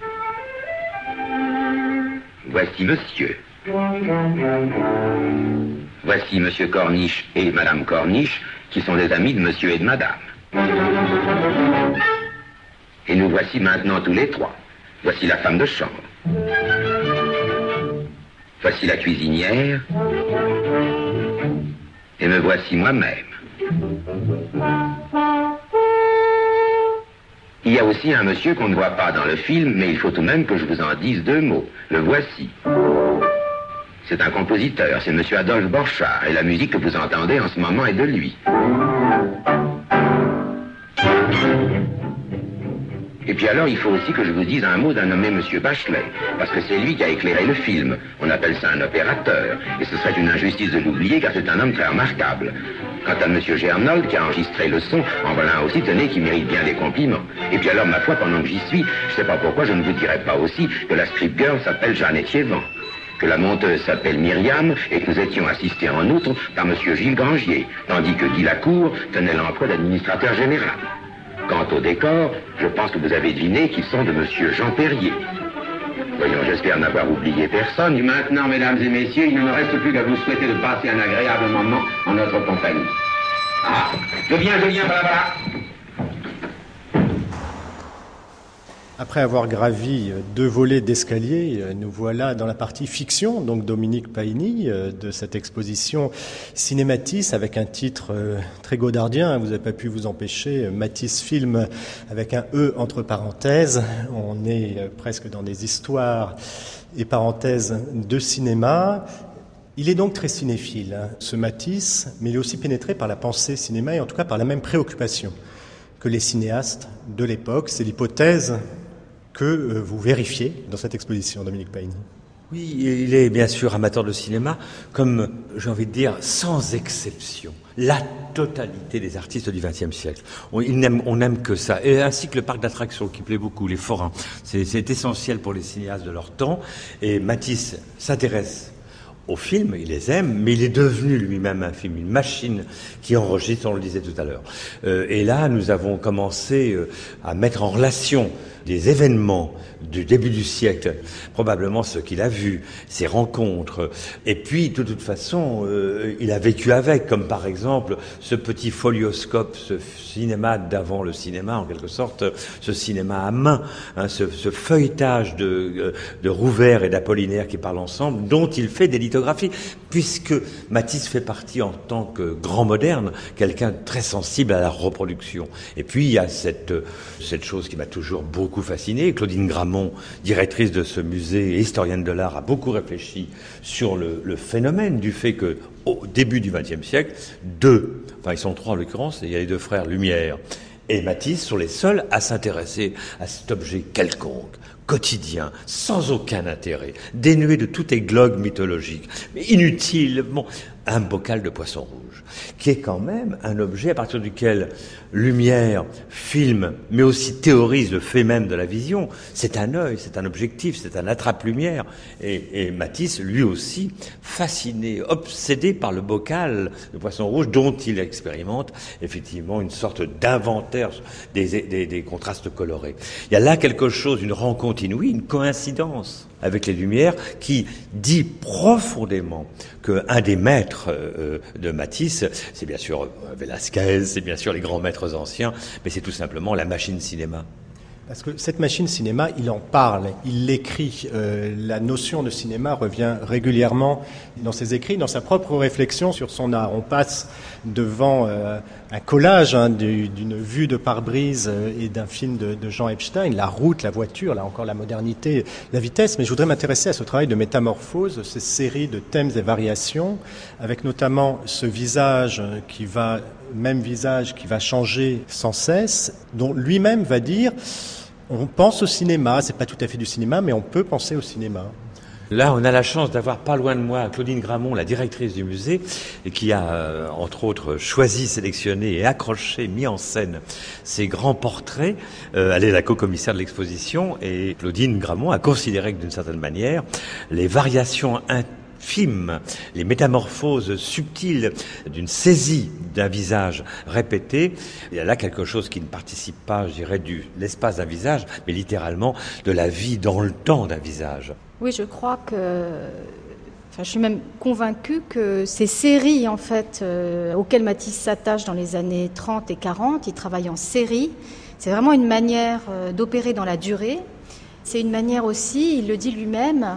Voici Monsieur. Voici Monsieur Corniche et Madame Corniche, qui sont des amis de Monsieur et de Madame. Et nous voici maintenant tous les trois. Voici la femme de chambre. Voici la cuisinière. Et me voici moi-même. Il y a aussi un monsieur qu'on ne voit pas dans le film, mais il faut tout de même que je vous en dise deux mots. Le voici. C'est un compositeur, c'est monsieur Adolphe Borchardt, et la musique que vous entendez en ce moment est de lui. Et puis alors, il faut aussi que je vous dise un mot d'un nommé monsieur Bachelet, parce que c'est lui qui a éclairé le film. On appelle ça un opérateur, et ce serait une injustice de l'oublier, car c'est un homme très remarquable. Quant à monsieur Gernold, qui a enregistré le son, en voilà un aussi, tenez, qui mérite bien des compliments. Et puis alors, ma foi, pendant que j'y suis, je sais pas pourquoi je ne vous dirais pas aussi que la script girl s'appelle Jeanne Thiévan, que la monteuse s'appelle Myriam, et que nous étions assistés en outre par monsieur Gilles Grangier, tandis que Guy Lacour tenait l'emploi d'administrateur général. Quant au décor, je pense que vous avez deviné qu'ils sont de monsieur Jean Perrier. Voyons, j'espère n'avoir oublié personne. Et maintenant, mesdames et messieurs, il ne me reste plus qu'à vous souhaiter de passer un agréable moment en notre compagnie. Ah, je viens, je viens, voilà, voilà. Après avoir gravi deux volets d'escalier, nous voilà dans la partie fiction, donc Dominique Paigny, de cette exposition Cinématisse avec un titre très godardien, vous n'avez pas pu vous empêcher, Matisse Film avec un E entre parenthèses. On est presque dans des histoires et parenthèses de cinéma. Il est donc très cinéphile, hein, ce Matisse, mais il est aussi pénétré par la pensée cinéma et en tout cas par la même préoccupation que les cinéastes de l'époque. C'est l'hypothèse que vous vérifiez dans cette exposition, Dominique Paigny. Oui, il est bien sûr amateur de cinéma, comme, j'ai envie de dire, sans exception, la totalité des artistes du vingtième siècle. On, il n'aime, on n'aime que ça. Et ainsi que le parc d'attractions qui plaît beaucoup, les forains. C'est, c'est essentiel pour les cinéastes de leur temps. Et Matisse s'intéresse aux films, il les aime, mais il est devenu lui-même un film, une machine qui enregistre, on le disait tout à l'heure. Euh, et là, nous avons commencé euh, à mettre en relation des événements du début du siècle, probablement ce qu'il a vu, ses rencontres, et puis de toute façon, euh, il a vécu avec, comme par exemple ce petit folioscope, ce cinéma d'avant le cinéma, en quelque sorte, ce cinéma à main, hein, ce, ce feuilletage de, de Rouvert et d'Apollinaire qui parlent ensemble, dont il fait des lithographies, puisque Matisse fait partie en tant que grand moderne, quelqu'un de très sensible à la reproduction. Et puis il y a cette, cette chose qui m'a toujours beaucoup fasciné. Claudine Gramont, directrice de ce musée et historienne de l'art, a beaucoup réfléchi sur le, le phénomène du fait que, au début du vingtième siècle, deux, enfin ils sont trois en l'occurrence, et il y a les deux frères Lumière et Matisse sont les seuls à s'intéresser à cet objet quelconque, quotidien, sans aucun intérêt, dénué de tout églogue mythologique, mais inutile, bon, un bocal de poisson rouge, qui est quand même un objet à partir duquel Lumière filme, mais aussi théorise le fait même de la vision. C'est un œil, c'est un objectif, c'est un attrape-lumière. Et, et Matisse, lui aussi, fasciné, obsédé par le bocal de poisson rouge, dont il expérimente effectivement une sorte d'inventaire des, des, des contrastes colorés. Il y a là quelque chose, une rencontre inouïe, une coïncidence avec les Lumières, qui dit profondément qu'un des maîtres euh, de Matisse, c'est bien sûr Velázquez, c'est bien sûr les grands maîtres anciens, mais c'est tout simplement la machine cinéma. Parce que cette machine cinéma, il en parle, il l'écrit. Euh, la notion de cinéma revient régulièrement dans ses écrits, dans sa propre réflexion sur son art. On passe devant euh, un collage hein, du, d'une vue de pare-brise euh, et d'un film de, de Jean Epstein, la route, la voiture, là encore la modernité, la vitesse. Mais je voudrais m'intéresser à ce travail de métamorphose, ces séries de thèmes et variations, avec notamment ce visage qui va, même visage qui va changer sans cesse, dont lui-même va dire... On pense au cinéma, c'est pas tout à fait du cinéma, mais on peut penser au cinéma. Là, on a la chance d'avoir pas loin de moi Claudine Gramont, la directrice du musée, et qui a, euh, entre autres, choisi, sélectionné et accroché, mis en scène ces grands portraits. Euh, elle est la co-commissaire de l'exposition, et Claudine Gramont a considéré que, d'une certaine manière, les variations internes film, les métamorphoses subtiles d'une saisie d'un visage répété, il y a là quelque chose qui ne participe pas, je dirais, de l'espace d'un visage, mais littéralement de la vie dans le temps d'un visage. Oui, je crois que... Enfin, je suis même convaincue que ces séries, en fait, euh, auxquelles Matisse s'attache dans les années trente et quarante, il travaille en série, C'est vraiment une manière d'opérer dans la durée. C'est une manière aussi, il le dit lui-même,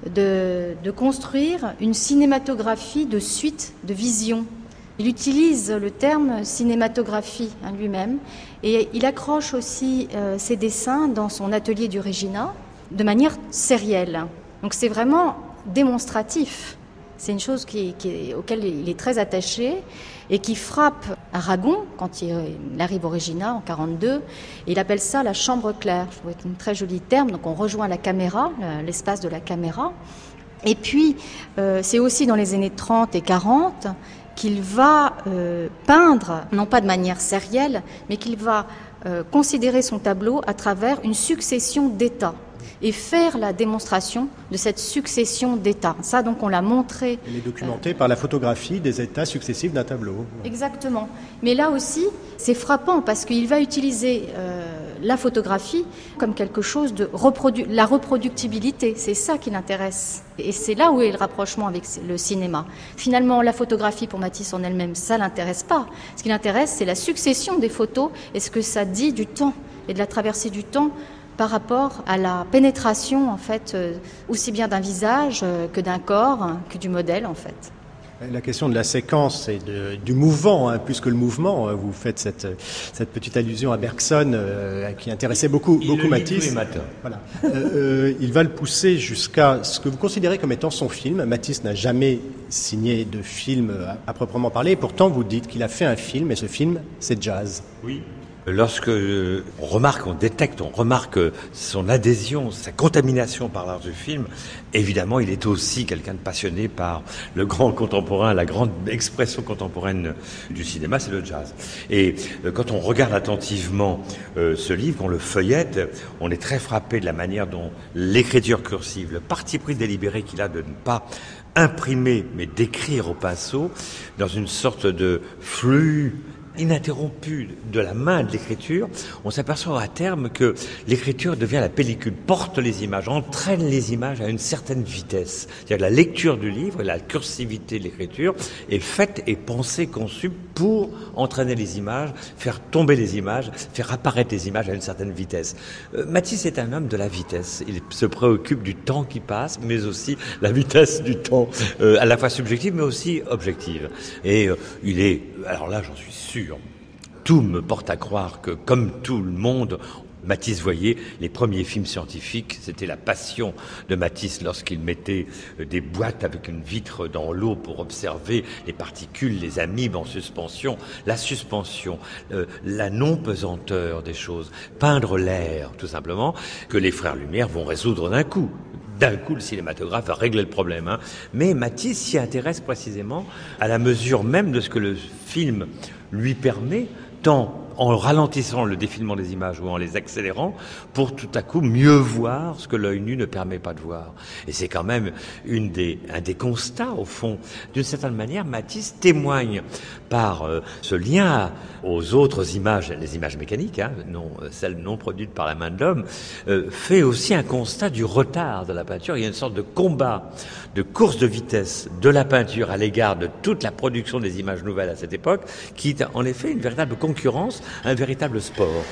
de, de construire une cinématographie de suite, de vision. Il utilise le terme cinématographie hein, lui-même et il accroche aussi euh, ses dessins dans son atelier du Regina de manière sérielle. Donc c'est vraiment démonstratif. C'est une chose qui, qui, auquel il est très attaché et qui frappe Aragon quand il, il arrive au Regina en quarante-deux. Et il appelle ça la chambre claire. Je trouve que c'est un très joli terme. Donc on rejoint la caméra, l'espace de la caméra. Et puis euh, c'est aussi dans les années trente et quarante qu'il va euh, peindre, non pas de manière sérielle, mais qu'il va euh, considérer son tableau à travers une succession d'états et faire la démonstration de cette succession d'états. Ça, donc, on l'a montré. Elle est documentée euh, par la photographie des états successifs d'un tableau. Exactement. Mais là aussi, c'est frappant parce qu'il va utiliser euh, la photographie comme quelque chose de reprodu- la reproductibilité. C'est ça qui l'intéresse. Et c'est là où est le rapprochement avec le cinéma. Finalement, la photographie pour Matisse en elle-même, ça l'intéresse pas. Ce qui l'intéresse, c'est la succession des photos et ce que ça dit du temps et de la traversée du temps par rapport à la pénétration, en fait, euh, aussi bien d'un visage euh, que d'un corps, hein, que du modèle, en fait. La question de la séquence et de, du mouvant, hein, plus que le mouvement, vous faites cette, cette petite allusion à Bergson euh, qui intéressait beaucoup, il beaucoup le Matisse. Tous les matins. Voilà. euh, euh, il va le pousser jusqu'à ce que vous considérez comme étant son film. Matisse n'a jamais signé de film à, à proprement parler, et pourtant vous dites qu'il a fait un film, et ce film, c'est Jazz. Oui. Lorsque on remarque, on détecte, on remarque son adhésion, sa contamination par l'art du film, évidemment, il est aussi quelqu'un de passionné par le grand contemporain, la grande expression contemporaine du cinéma, c'est le jazz. Et quand on regarde attentivement euh, ce livre, qu'on le feuillette, on est très frappé de la manière dont l'écriture cursive, le parti pris délibéré qu'il a de ne pas imprimer, mais d'écrire au pinceau, dans une sorte de flux ininterrompu de la main de l'écriture, on s'aperçoit à terme que l'écriture devient la pellicule, porte les images, entraîne les images à une certaine vitesse. C'est-à-dire que la lecture du livre et la cursivité de l'écriture est faite et pensée, conçue pour entraîner les images, faire tomber les images, faire apparaître les images à une certaine vitesse. Euh, Matisse est un homme de la vitesse. Il se préoccupe du temps qui passe, mais aussi la vitesse du temps, euh, à la fois subjective mais aussi objective. Et euh, il est, alors là j'en suis sûr, tout me porte à croire que, comme tout le monde, Matisse voyait les premiers films scientifiques, c'était la passion de Matisse lorsqu'il mettait des boîtes avec une vitre dans l'eau pour observer les particules, les amibes en suspension, la suspension, euh, la non-pesanteur des choses, peindre l'air, tout simplement, que les frères Lumière vont résoudre d'un coup. D'un coup, le cinématographe va régler le problème. Hein. Mais Matisse s'y intéresse précisément à la mesure même de ce que le film lui permet, tant en ralentissant le défilement des images ou en les accélérant, pour tout à coup mieux voir ce que l'œil nu ne permet pas de voir. Et c'est quand même une des, un des constats, au fond. D'une certaine manière, Matisse témoigne par euh, ce lien aux autres images, les images mécaniques, hein, non, celles non produites par la main de l'homme, euh, fait aussi un constat du retard de la peinture. Il y a une sorte de combat, de course de vitesse de la peinture à l'égard de toute la production des images nouvelles à cette époque, qui est en effet une véritable concurrence, un véritable sport.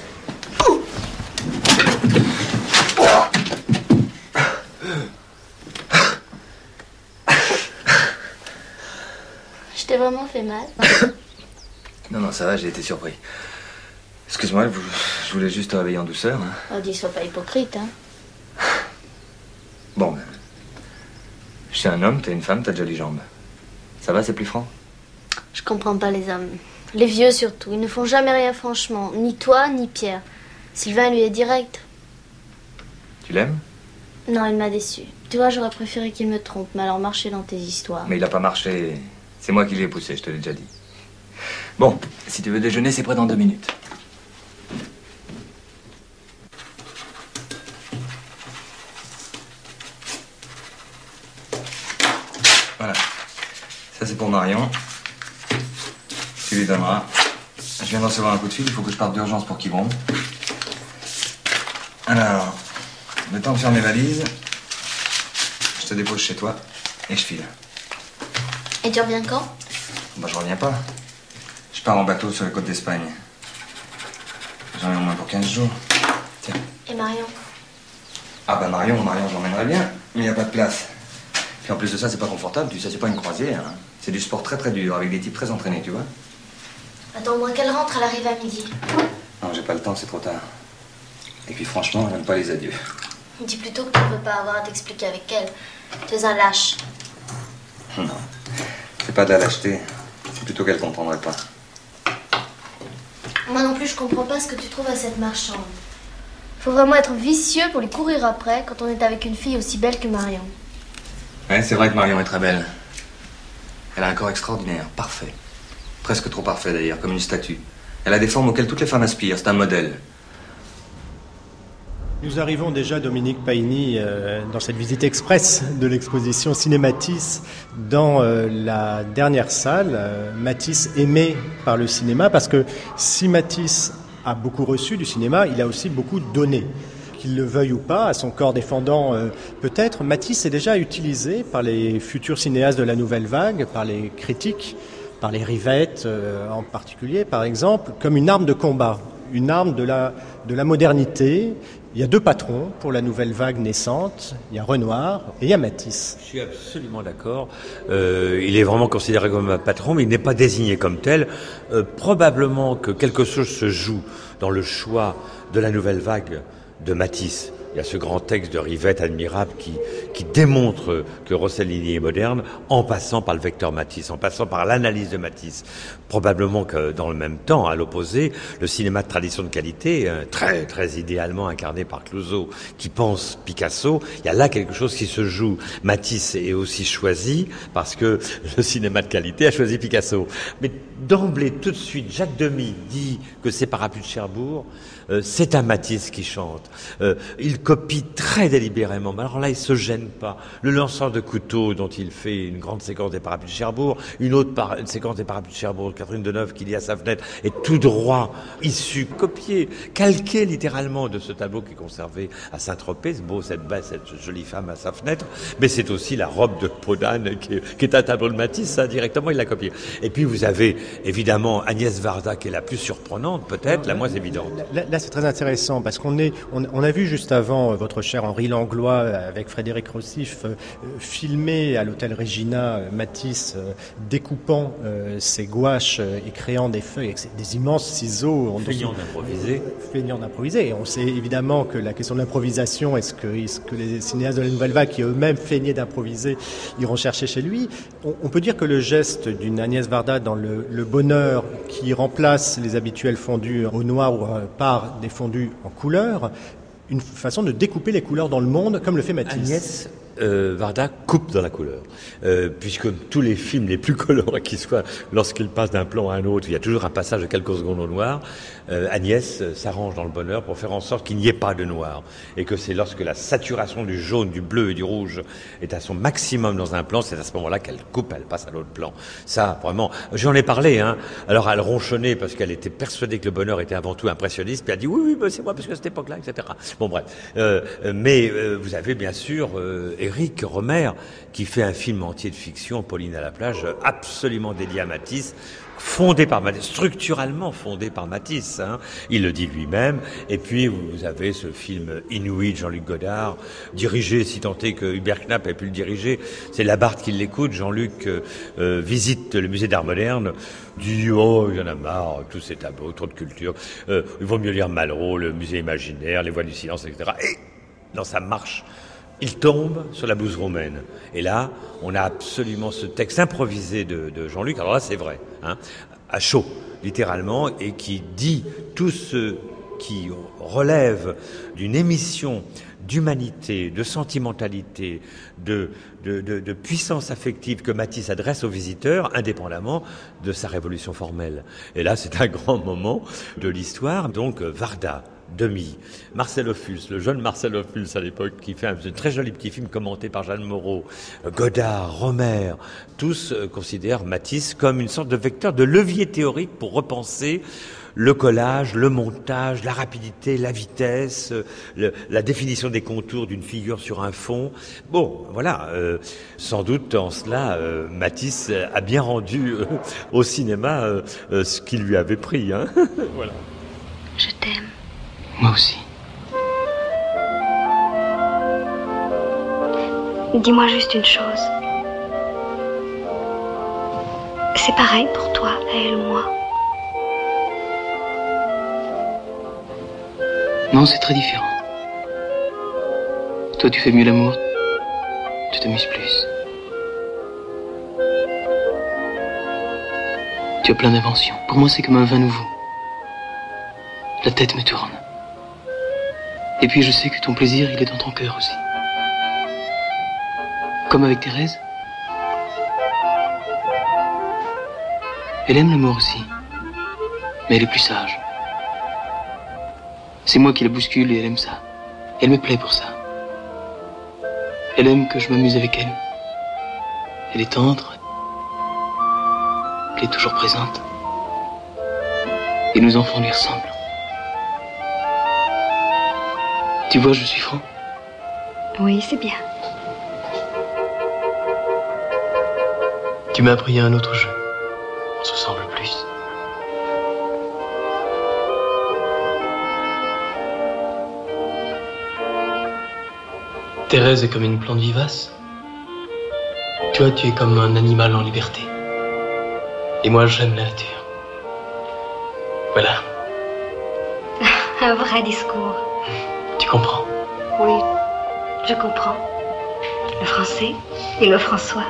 Je t'ai vraiment fait mal? Non, non, ça va, j'ai été surpris. Excuse-moi, je voulais juste te réveiller en douceur. Hein. Oh, dis, sois pas hypocrite, hein. Bon, ben, je suis un homme, t'es une femme, t'as de jolies jambes. Ça va, c'est plus franc? Je comprends pas les hommes. Les vieux surtout, ils ne font jamais rien franchement. Ni toi, ni Pierre. Sylvain, lui, est direct. Tu l'aimes? Non, il m'a déçu. Tu vois, j'aurais préféré qu'il me trompe, mais alors marcher dans tes histoires. Mais il a pas marché. C'est moi qui l'ai poussé, je te l'ai déjà dit. Bon, si tu veux déjeuner, c'est prêt dans deux minutes. Voilà. Ça, c'est pour Marion. Tu lui donneras. Je viens de recevoir un coup de fil, il faut que je parte d'urgence pour Quiberon. Alors, le temps de faire mes valises, je te dépose chez toi et je file. Et tu reviens quand? Bah, je reviens pas. Je pars en bateau sur les côtes d'Espagne. J'en ai au moins pour pour quinze jours. Tiens. Et Marion? Ah bah Marion, Marion, je l'emmènerais bien, mais il n'y a pas de place. Puis en plus de ça, c'est pas confortable, tu sais, c'est pas une croisière. Hein. C'est du sport très très dur, avec des types très entraînés, tu vois. Attends, au moins qu'elle rentre, elle arrive à midi. Non, j'ai pas le temps, c'est trop tard. Et puis franchement, j'aime pas les adieux. Dis plutôt que tu ne veux pas avoir à t'expliquer avec elle. Tu es un lâche. Non, c'est pas de la lâcheté. C'est plutôt qu'elle comprendrait pas. Moi non plus, je comprends pas ce que tu trouves à cette marchande. Faut vraiment être vicieux pour lui courir après quand on est avec une fille aussi belle que Marion. Ouais, c'est vrai que Marion est très belle. Elle a un corps extraordinaire, parfait. Presque trop parfait d'ailleurs, comme une statue. Elle a des formes auxquelles toutes les femmes aspirent, c'est un modèle. Nous arrivons déjà, Dominique Paini, euh, dans cette visite express de l'exposition Cinématisse dans euh, la dernière salle, euh, Matisse aimé par le cinéma, parce que si Matisse a beaucoup reçu du cinéma, il a aussi beaucoup donné. Qu'il le veuille ou pas, à son corps défendant euh, peut-être, Matisse est déjà utilisé par les futurs cinéastes de la nouvelle vague, par les critiques, par les Rivette euh, en particulier, par exemple, comme une arme de combat, une arme de la, de la modernité. Il y a deux patrons pour la nouvelle vague naissante, il y a Renoir et il y a Matisse. Je suis absolument d'accord. Euh, il est vraiment considéré comme un patron, mais il n'est pas désigné comme tel. Euh, probablement que quelque chose se joue dans le choix de la nouvelle vague de Matisse. Il y a ce grand texte de Rivette admirable qui, qui démontre que Rossellini est moderne en passant par le vecteur Matisse, en passant par l'analyse de Matisse. Probablement que dans le même temps, à l'opposé, le cinéma de tradition de qualité, très très idéalement incarné par Clouzot, qui pense Picasso, il y a là quelque chose qui se joue. Matisse est aussi choisi parce que le cinéma de qualité a choisi Picasso. Mais d'emblée, tout de suite, Jacques Demy dit que c'est Parapluie de Cherbourg. Euh, c'est un Matisse qui chante. Euh, il copie très délibérément. Mais alors là, il se gêne pas. Le lanceur de couteau dont il fait une grande séquence des Parapluies de Cherbourg, une autre par- une séquence des Parapluies de Cherbourg, Catherine Deneuve qui lit à sa fenêtre, est tout droit, issu, copié, calqué littéralement de ce tableau qui est conservé à Saint-Tropez. C'est beau, cette belle, cette jolie femme à sa fenêtre. Mais c'est aussi la robe de peau d'âne qui est, qui est un tableau de Matisse. Ça, directement, il l'a copié. Et puis, vous avez évidemment Agnès Varda qui est la plus surprenante, peut-être, la moins évidente. Là, là, c'est très intéressant parce qu'on est, on, on a vu juste avant euh, votre cher Henri Langlois euh, avec Frédéric Rossif euh, filmer à l'hôtel Regina euh, Matisse euh, découpant euh, ses gouaches euh, et créant des feuilles avec des immenses ciseaux. Feignant d'improviser. Feignant d'improviser. Et on sait évidemment que la question de l'improvisation, est-ce que, est-ce que les cinéastes de la Nouvelle Vague qui eux-mêmes feignaient d'improviser iront chercher chez lui? On, on peut dire que le geste d'une Agnès Varda dans le, le bonheur qui remplace les habituels fondus au noir ou euh, par des fondus en couleur, une façon de découper les couleurs dans le monde, comme le fait Matisse. Agnès euh, Varda coupe dans la couleur, euh, puisque tous les films les plus colorés qui soient, lorsqu'ils passent d'un plan à un autre, il y a toujours un passage de quelques secondes au noir. Euh, Agnès euh, s'arrange dans le bonheur pour faire en sorte qu'il n'y ait pas de noir, et que c'est lorsque la saturation du jaune, du bleu et du rouge est à son maximum dans un plan, c'est à ce moment-là qu'elle coupe, elle passe à l'autre plan. Ça, vraiment, j'en ai parlé, hein. Alors elle ronchonnait parce qu'elle était persuadée que le bonheur était avant tout impressionniste, puis elle dit oui, oui, bah, c'est moi parce que à cette époque-là, et cetera. Bon, bref. Euh, mais euh, vous avez bien sûr euh, Éric Rohmer qui fait un film entier de fiction, Pauline à la plage, absolument dédié à Matisse, fondé par Matisse, structurellement fondé par Matisse, hein. Il le dit lui-même. Et puis vous avez ce film inouï de Jean-Luc Godard, dirigé, si tant est que Hubert Knapp ait pu le diriger, c'est Labarthe qui l'écoute. Jean-Luc euh, visite le musée d'art moderne, dit oh il y en a marre, tous ces tableaux, trop de culture, euh, il vaut mieux lire Malraux, le musée imaginaire, les voix du silence, et cetera. Et dans sa marche, il tombe sur la blouse romaine. Et là, on a absolument ce texte improvisé de, de Jean-Luc. Alors là, c'est vrai, hein, à chaud, littéralement, et qui dit tout ce qui relève d'une émission d'humanité, de sentimentalité, de, de, de, de puissance affective que Matisse adresse aux visiteurs, indépendamment de sa révolution formelle. Et là, c'est un grand moment de l'histoire. Donc, Varda, Demy, Marcel Ophuls, le jeune Marcel Ophuls à l'époque, qui fait un, un très joli petit film commenté par Jeanne Moreau, Godard, Rohmer, tous euh, considèrent Matisse comme une sorte de vecteur de levier théorique pour repenser le collage, le montage, la rapidité, la vitesse, euh, le, la définition des contours d'une figure sur un fond. Bon, voilà, euh, sans doute en cela, euh, Matisse a bien rendu euh, au cinéma euh, euh, ce qu'il lui avait pris. Hein. Voilà. Je t'aime. Moi aussi. Dis-moi juste une chose. C'est pareil pour toi, elle ou moi? Non, c'est très différent. Toi, tu fais mieux l'amour. Tu t'amuses plus. Tu as plein d'inventions. Pour moi, c'est comme un vin nouveau. La tête me tourne. Et puis, je sais que ton plaisir, il est dans ton cœur aussi. Comme avec Thérèse. Elle aime l'amour aussi. Mais elle est plus sage. C'est moi qui la bouscule et elle aime ça. Elle me plaît pour ça. Elle aime que je m'amuse avec elle. Elle est tendre. Elle est toujours présente. Et nos enfants lui ressemblent. Tu vois, je suis franc. Oui, c'est bien. Tu m'as appris à un autre jeu. On se ressemble plus. Thérèse est comme une plante vivace. Toi, tu es comme un animal en liberté. Et moi, j'aime la nature. Voilà. Un vrai discours. Tu comprends? Oui, je comprends. Le français et le François.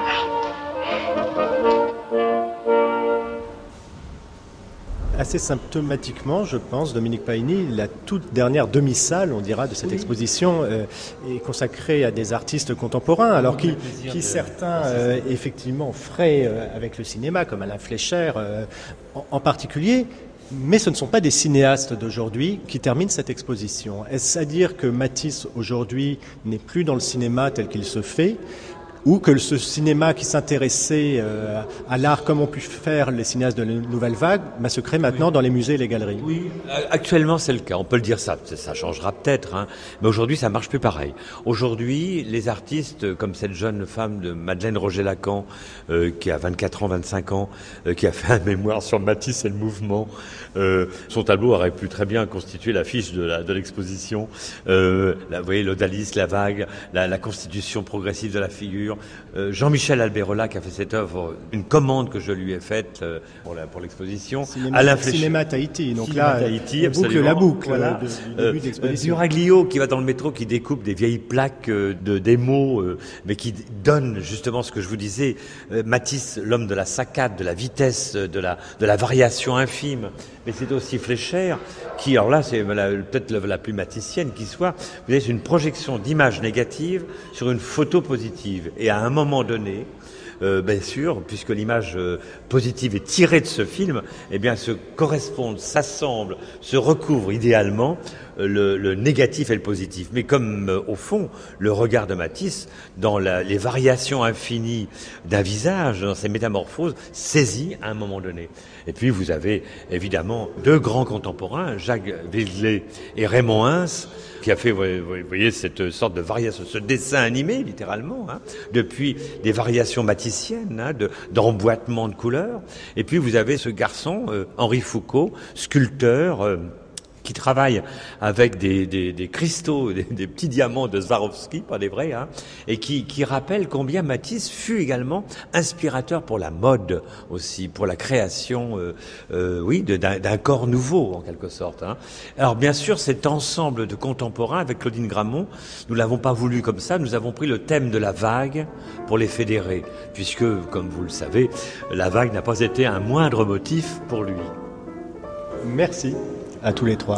Assez symptomatiquement, je pense, Dominique Paini, la toute dernière demi-salle, on dira, de cette oui. exposition euh, est consacrée à des artistes contemporains, alors qui, qui certains, euh, effectivement, feraient euh, avec le cinéma, comme Alain Fleischer euh, en, en particulier, mais ce ne sont pas des cinéastes d'aujourd'hui qui terminent cette exposition. Est-ce à dire que Matisse, aujourd'hui, n'est plus dans le cinéma tel qu'il se fait ? Ou que ce cinéma qui s'intéressait euh, à l'art comme ont pu faire les cinéastes de la Nouvelle Vague massacrait maintenant oui. dans les musées et les galeries. Oui, actuellement c'est le cas, on peut le dire ça, ça changera peut-être, hein. Mais aujourd'hui ça marche plus pareil. Aujourd'hui, les artistes comme cette jeune femme de Madeleine Roger-Lacan, euh, qui a vingt-quatre ans, vingt-cinq ans, euh, qui a fait un mémoire sur Matisse et le mouvement, euh, son tableau aurait pu très bien constituer l'affiche de, la, de l'exposition. Euh, la, vous voyez, l'odalisque, la vague, la, la constitution progressive de la figure. Euh, Jean-Michel Alberola qui a fait cette œuvre, une commande que je lui ai faite euh, pour, la, pour l'exposition. Cinéma, Alain Fleischer. Cinéma Tahiti, donc Cinéma là, Tahiti, on boucle la boucle voilà. de, du début euh, d'exposition. Duraglio qui va dans le métro, qui découpe des vieilles plaques euh, de démos, euh, mais qui donne justement ce que je vous disais, euh, Matisse, l'homme de la saccade, de la vitesse, de la, de la variation infime. Mais c'est aussi Fleischer qui, alors là, c'est la, peut-être la, la plus maticienne qui soit, vous avez une projection d'images négatives sur une photo positive. Et à un moment donné, euh, bien sûr, puisque l'image euh, positive est tirée de ce film, eh bien, se correspondent, s'assemblent, se recouvrent idéalement euh, le, le négatif et le positif. Mais comme, euh, au fond, le regard de Matisse, dans la, les variations infinies d'un visage, dans ses métamorphoses, saisit à un moment donné. Et puis, vous avez évidemment deux grands contemporains, Jacques Villeglé et Raymond Ins, qui a fait, vous voyez, cette sorte de variation, ce dessin animé, littéralement, hein, depuis des variations maticiennes, hein, de, d'emboîtement de couleurs. Et puis, vous avez ce garçon, euh, Henri Foucault, sculpteur, euh, qui travaille avec des, des, des cristaux, des, des petits diamants de Swarovski, pas des vrais, hein, et qui, qui rappelle combien Matisse fut également inspirateur pour la mode aussi, pour la création, euh, euh, oui, de, d'un, d'un corps nouveau en quelque sorte. Hein. Alors bien sûr, cet ensemble de contemporains avec Claudine Gramont, nous l'avons pas voulu comme ça. Nous avons pris le thème de la vague pour les fédérer, puisque, comme vous le savez, la vague n'a pas été un moindre motif pour lui. Merci à tous les trois.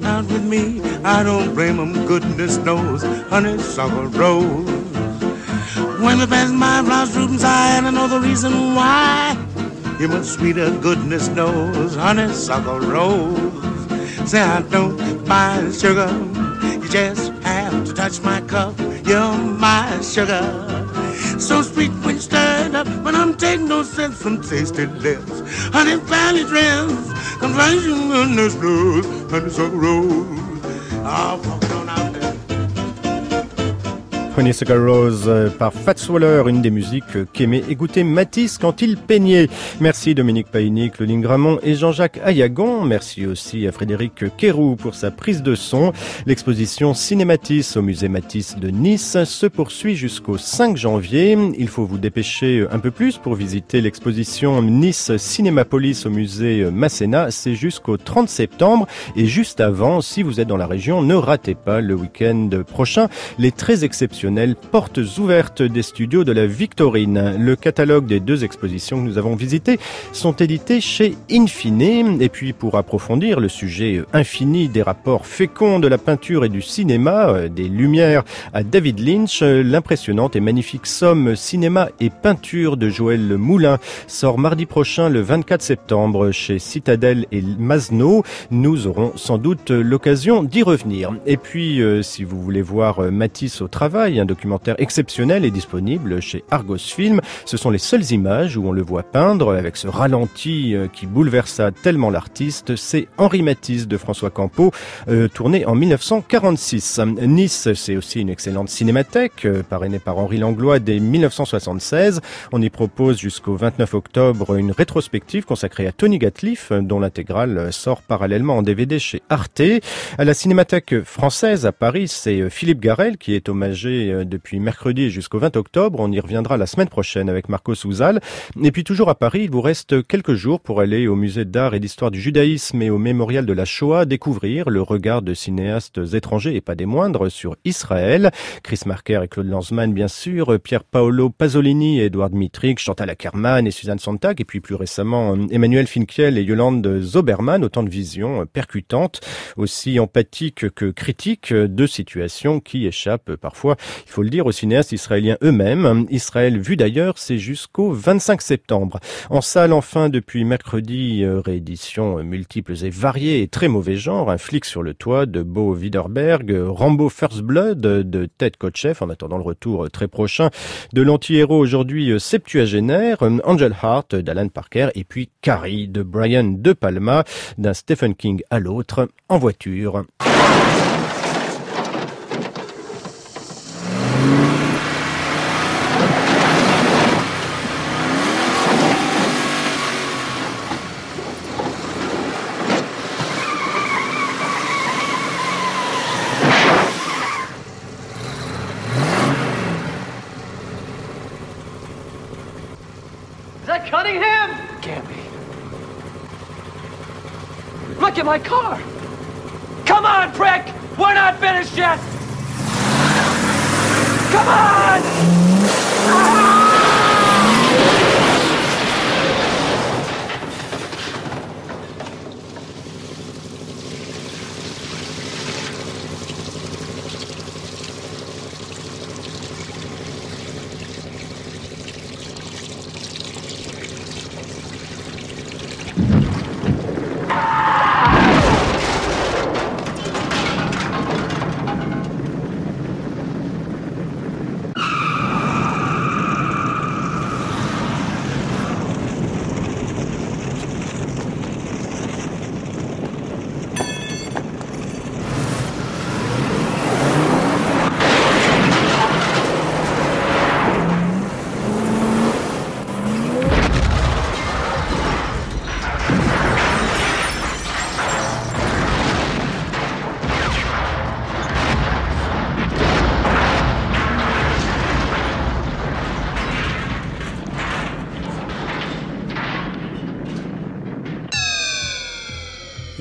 I don't blame 'em, goodness knows, honeysuckle rose. When we pass my blossoms, I and I know the reason why. You must sweeter goodness knows, honeysuckle rose. Say I don't buy sugar, you just have to touch my cup. You're my sugar, so sweet when you stir it up. But I'm taking no sense from tasted lips. Honey valley dreams, conflation goodness knows, honeysuckle rose. I'll walk on out there. Honeysuckle Rose par Fats Waller, une des musiques qu'aimait écouter Matisse quand il peignait. Merci Dominique Paini, Claudine Gramont et Jean-Jacques Ayagon. Merci aussi à Frédéric Quérou pour sa prise de son. L'exposition Cinématisse au musée Matisse de Nice se poursuit jusqu'au cinq janvier. Il faut vous dépêcher un peu plus pour visiter l'exposition Nice Cinémapolis au musée Masséna. C'est jusqu'au trente septembre. Et juste avant, si vous êtes dans la région, ne ratez pas le week-end prochain les très exceptionnels portes ouvertes des studios de la Victorine. Le catalogue des deux expositions que nous avons visitées sont édités chez Infine. Et puis pour approfondir le sujet infini des rapports féconds de la peinture et du cinéma, des Lumières à David Lynch, l'impressionnante et magnifique somme Cinéma et peinture de Joël Moulin sort mardi prochain le vingt-quatre septembre chez Citadel et Masno. Nous aurons sans doute l'occasion d'y revenir. Et puis euh, si vous voulez voir Matisse au travail, un documentaire exceptionnel est disponible chez Argos Film. Ce sont les seules images où on le voit peindre avec ce ralenti qui bouleversa tellement l'artiste. C'est Henri Matisse de François Campeau, euh, tourné en mille neuf cent quarante-six. Nice, c'est aussi une excellente cinémathèque, euh, parrainée par Henri Langlois dès mille neuf cent soixante-seize. On y propose jusqu'au vingt-neuf octobre une rétrospective consacrée à Tony Gatliff, dont l'intégrale sort parallèlement en D V D chez Arte. À la Cinémathèque française à Paris, c'est Philippe Garrel qui est hommagé depuis mercredi jusqu'au vingt octobre. On y reviendra la semaine prochaine avec Marco Souzal. Et puis toujours à Paris, il vous reste quelques jours pour aller au musée d'art et d'histoire du judaïsme et au mémorial de la Shoah, découvrir le regard de cinéastes étrangers et pas des moindres sur Israël. Chris Marker et Claude Lanzmann, bien sûr, Pier Paolo Pasolini et Edouard Dmytryk, Chantal Ackerman et Suzanne Sontag, et puis plus récemment Emmanuel Finkiel et Yolande Zoberman, autant de visions percutantes, aussi empathiques que critiques de situations qui échappent parfois, il faut le dire, aux cinéastes israéliens eux-mêmes. Israël vu d'ailleurs, c'est jusqu'au vingt-cinq septembre. En salle, enfin, depuis mercredi, rééditions multiples et variées et très mauvais genre. Un flic sur le toit de Bo Widerberg, Rambo First Blood de Ted Kotcheff, en attendant le retour très prochain de l'anti-héros aujourd'hui septuagénaire, Angel Heart d'Alan Parker, et puis Carrie de Brian De Palma, d'un Stephen King à l'autre, en voiture. Cunningham? Can't be. Look at my car. Come on, prick! We're not finished yet! Come on! Ah!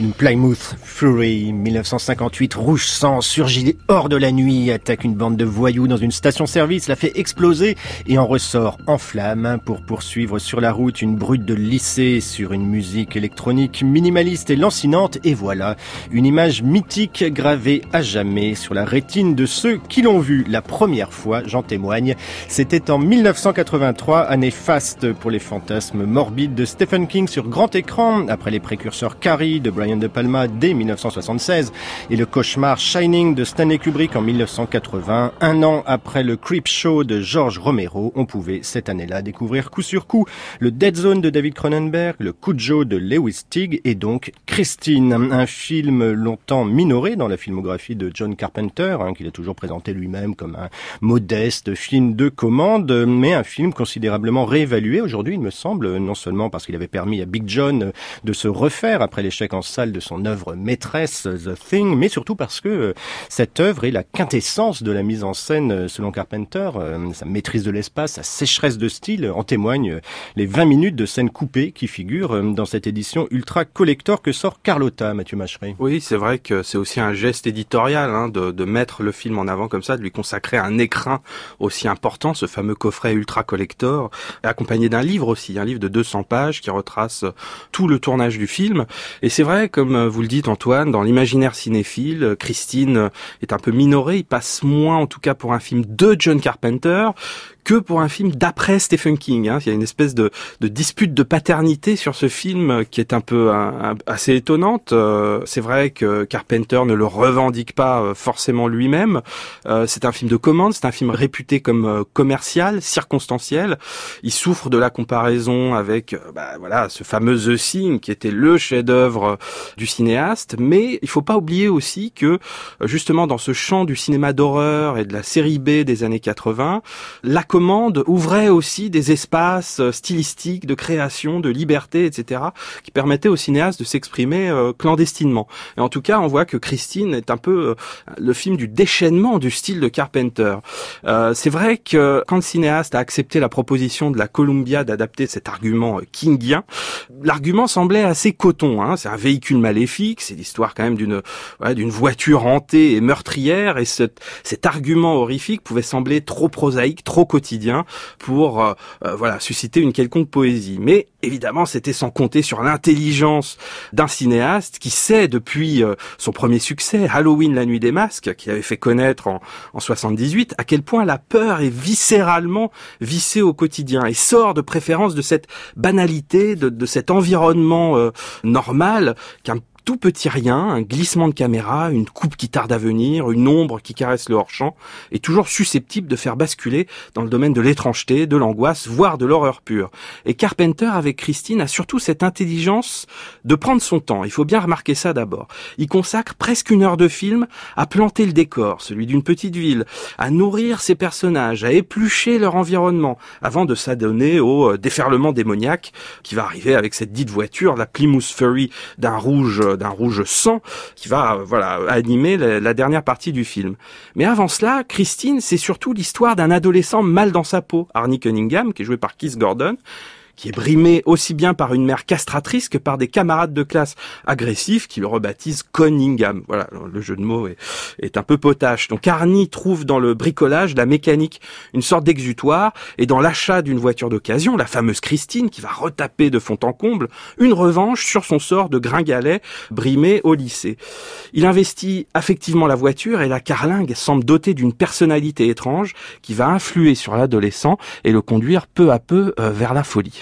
film Plymouth Fury, dix-neuf cent cinquante-huit, rouge sang, surgit hors de la nuit, attaque une bande de voyous dans une station-service, la fait exploser et en ressort en flammes pour poursuivre sur la route une brute de lycée sur une musique électronique minimaliste et lancinante. Et voilà, une image mythique gravée à jamais sur la rétine de ceux qui l'ont vu la première fois, j'en témoigne. C'était en dix-neuf cent quatre-vingt-trois, année faste pour les fantasmes morbides de Stephen King sur grand écran, après les précurseurs Carrie de Brian De Palma dès dix-neuf cent soixante-seize et le cauchemar Shining de Stanley Kubrick en dix-neuf cent quatre-vingts. Un an après le Creepshow de George Romero, on pouvait cette année-là découvrir coup sur coup le Dead Zone de David Cronenberg, le Cujo de Lewis Teague et donc Christine, un film longtemps minoré dans la filmographie de John Carpenter, hein, qu'il a toujours présenté lui-même comme un modeste film de commande, mais un film considérablement réévalué aujourd'hui, il me semble, non seulement parce qu'il avait permis à Big John de se refaire après l'échec en salle de son œuvre maîtresse The Thing, mais surtout parce que cette œuvre est la quintessence de la mise en scène selon Carpenter. Sa maîtrise de l'espace, sa sécheresse de style en témoignent les vingt minutes de scènes coupées qui figurent dans cette édition ultra collector que sort Carlotta, Mathieu Macheret. Oui, c'est vrai que c'est aussi un geste éditorial hein, de, de mettre le film en avant comme ça, de lui consacrer un écrin aussi important, ce fameux coffret ultra collector, accompagné d'un livre aussi, un livre de deux cents pages qui retrace tout le tournage du film. Et c'est vrai, comme vous le dites Antoine, dans l'imaginaire cinéphile, Christine est un peu minoré, il passe moins en tout cas pour un film de John Carpenter que pour un film d'après Stephen King. Hein. Il y a une espèce de, de dispute de paternité sur ce film qui est un peu un, un, assez étonnante. Euh, c'est vrai que Carpenter ne le revendique pas euh, forcément lui-même. Euh, c'est un film de commande, c'est un film réputé comme euh, commercial, circonstanciel. Il souffre de la comparaison avec euh, bah, voilà, ce fameux The Thing qui était le chef-d'œuvre du cinéaste. Mais il faut pas oublier aussi que justement dans ce champ du cinéma d'horreur et de la série B des années quatre-vingts, la commande ouvrait aussi des espaces stylistiques, de création, de liberté, et cetera, qui permettaient aux cinéastes de s'exprimer euh, clandestinement. Et en tout cas, on voit que Christine est un peu euh, le film du déchaînement du style de Carpenter. Euh, c'est vrai que quand le cinéaste a accepté la proposition de la Columbia d'adapter cet argument kingien, l'argument semblait assez coton. Hein. C'est un véhicule maléfique, c'est l'histoire quand même d'une ouais, d'une voiture hantée et meurtrière, et cet, cet argument horrifique pouvait sembler trop prosaïque, trop quotidien pour euh, euh, voilà susciter une quelconque poésie. Mais évidemment, c'était sans compter sur l'intelligence d'un cinéaste qui sait depuis euh, son premier succès, Halloween, la nuit des masques, qui avait fait connaître en, en soixante-dix-huit, à quel point la peur est viscéralement vissée au quotidien et sort de préférence de cette banalité, de, de cet environnement euh, normal qu'un tout petit rien, un glissement de caméra, une coupe qui tarde à venir, une ombre qui caresse le hors-champ, est toujours susceptible de faire basculer dans le domaine de l'étrangeté, de l'angoisse, voire de l'horreur pure. Et Carpenter, avec Christine, a surtout cette intelligence de prendre son temps. Il faut bien remarquer ça d'abord. Il consacre presque une heure de film à planter le décor, celui d'une petite ville, à nourrir ses personnages, à éplucher leur environnement, avant de s'adonner au déferlement démoniaque qui va arriver avec cette dite voiture, la Plymouth Fury d'un rouge d'un rouge sang qui va voilà animer la, la dernière partie du film. Mais avant cela, Christine, c'est surtout l'histoire d'un adolescent mal dans sa peau, Arnie Cunningham, qui est joué par Keith Gordon, qui est brimé aussi bien par une mère castratrice que par des camarades de classe agressifs qui le rebaptisent Cunningham. Voilà, le jeu de mots est, est un peu potache. Donc Arnie trouve dans le bricolage, la mécanique, une sorte d'exutoire, et dans l'achat d'une voiture d'occasion, la fameuse Christine, qui va retaper de fond en comble, une revanche sur son sort de gringalet brimé au lycée. Il investit affectivement la voiture, et la carlingue semble dotée d'une personnalité étrange qui va influer sur l'adolescent et le conduire peu à peu euh, vers la folie.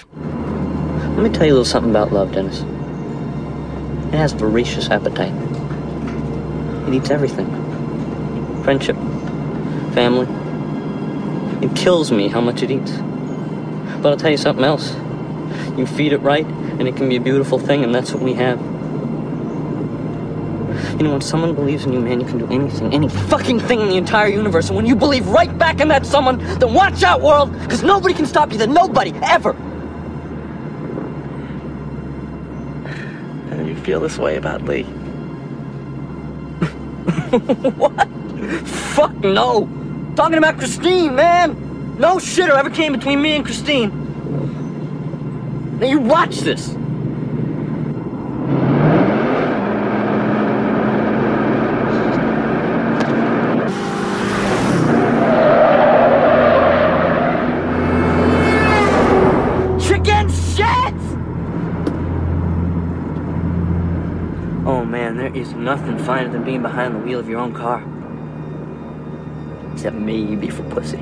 Let me tell you a little something about love, Dennis. It has voracious appetite. It eats everything. Friendship, family. It kills me how much it eats. But I'll tell you something else. You feed it right, and it can be a beautiful thing, and that's what we have. You know, when someone believes in you, man, you can do anything, any fucking thing in the entire universe. And when you believe right back in that someone, then watch out, world, because nobody can stop you, then nobody, ever. And you feel this way about Lee? What? Fuck no. Talking about Christine, man. No shitter ever came between me and Christine. Now you watch this. nothing finer than being behind the wheel of your own car. Except maybe for pussy.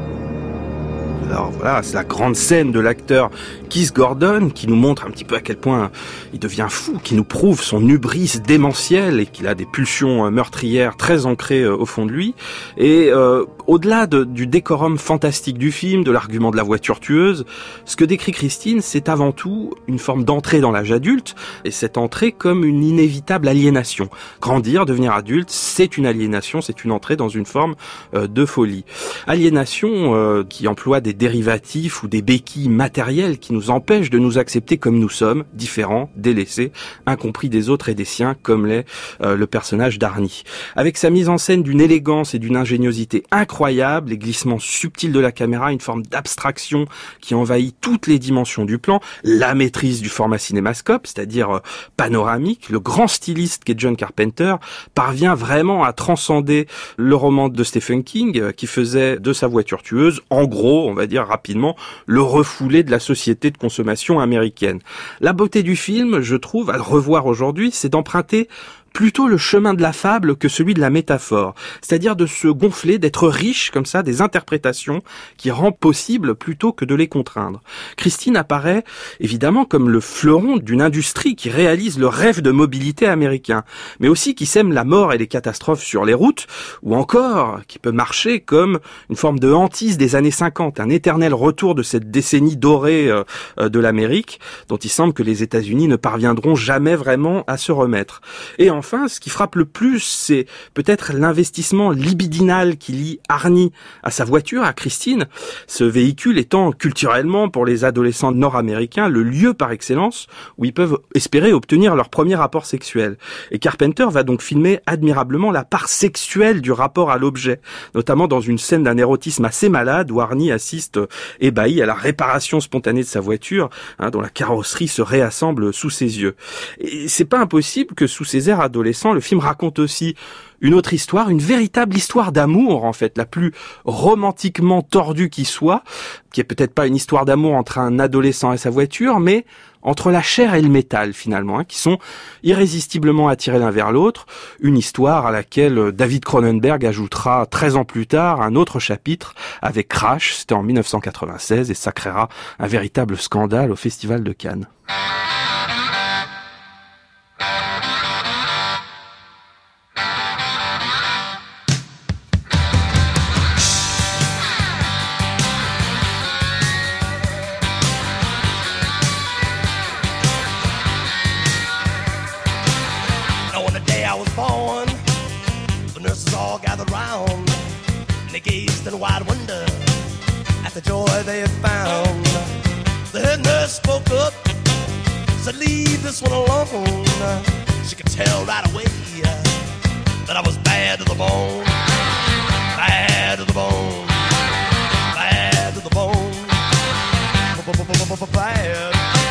Alors voilà, c'est la grande scène de l'acteur Keith Gordon qui nous montre un petit peu à quel point il devient fou, qui nous prouve son hubris démentiel et qu'il a des pulsions meurtrières très ancrées au fond de lui. Et euh, au-delà de, du décorum fantastique du film, de l'argument de la voiture tueuse, ce que décrit Christine, c'est avant tout une forme d'entrée dans l'âge adulte, et cette entrée comme une inévitable aliénation. Grandir, devenir adulte, c'est une aliénation, c'est une entrée dans une forme euh, de folie. Aliénation euh, qui emploie des dérivatifs ou des béquilles matérielles qui nous empêchent de nous accepter comme nous sommes, différents, délaissés, incompris des autres et des siens, comme l'est euh, le personnage d'Arnie. Avec sa mise en scène d'une élégance et d'une ingéniosité incroyable, les glissements subtils de la caméra, une forme d'abstraction qui envahit toutes les dimensions du plan, la maîtrise du format cinémascope, c'est-à-dire euh, panoramique, le grand styliste qu'est John Carpenter parvient vraiment à transcender le roman de Stephen King euh, qui faisait de Sa voiture tueuse, en gros, on va dire rapidement, le refoulé de la société de consommation américaine. La beauté du film, je trouve, à le revoir aujourd'hui, c'est d'emprunter plutôt le chemin de la fable que celui de la métaphore, c'est-à-dire de se gonfler, d'être riche comme ça des interprétations qui rendent possible plutôt que de les contraindre. Christine apparaît évidemment comme le fleuron d'une industrie qui réalise le rêve de mobilité américain, mais aussi qui sème la mort et les catastrophes sur les routes, ou encore qui peut marcher comme une forme de hantise des années cinquante, un éternel retour de cette décennie dorée euh, de l'Amérique, dont il semble que les États-Unis ne parviendront jamais vraiment à se remettre. Et enfin, Enfin, ce qui frappe le plus, c'est peut-être l'investissement libidinal qui lie Arnie à sa voiture, à Christine, ce véhicule étant culturellement, pour les adolescents nord-américains, le lieu par excellence où ils peuvent espérer obtenir leur premier rapport sexuel. Et Carpenter va donc filmer admirablement la part sexuelle du rapport à l'objet, notamment dans une scène d'un érotisme assez malade où Arnie assiste ébahi à la réparation spontanée de sa voiture, hein, dont la carrosserie se réassemble sous ses yeux. Et c'est pas impossible que sous ses airs adolescent, le film raconte aussi une autre histoire, une véritable histoire d'amour, en fait, la plus romantiquement tordue qui soit, qui est peut-être pas une histoire d'amour entre un adolescent et sa voiture, mais entre la chair et le métal, finalement, hein, qui sont irrésistiblement attirés l'un vers l'autre, une histoire à laquelle David Cronenberg ajoutera treize ans plus tard un autre chapitre avec Crash, c'était en dix-neuf cent quatre-vingt-seize, et ça créera un véritable scandale au Festival de Cannes. In wide wonder at the joy they had found. The head nurse spoke up, said, "Leave this one alone." She could tell right away that I was bad to the bone, bad to the bone, bad to the bone, bad, bad,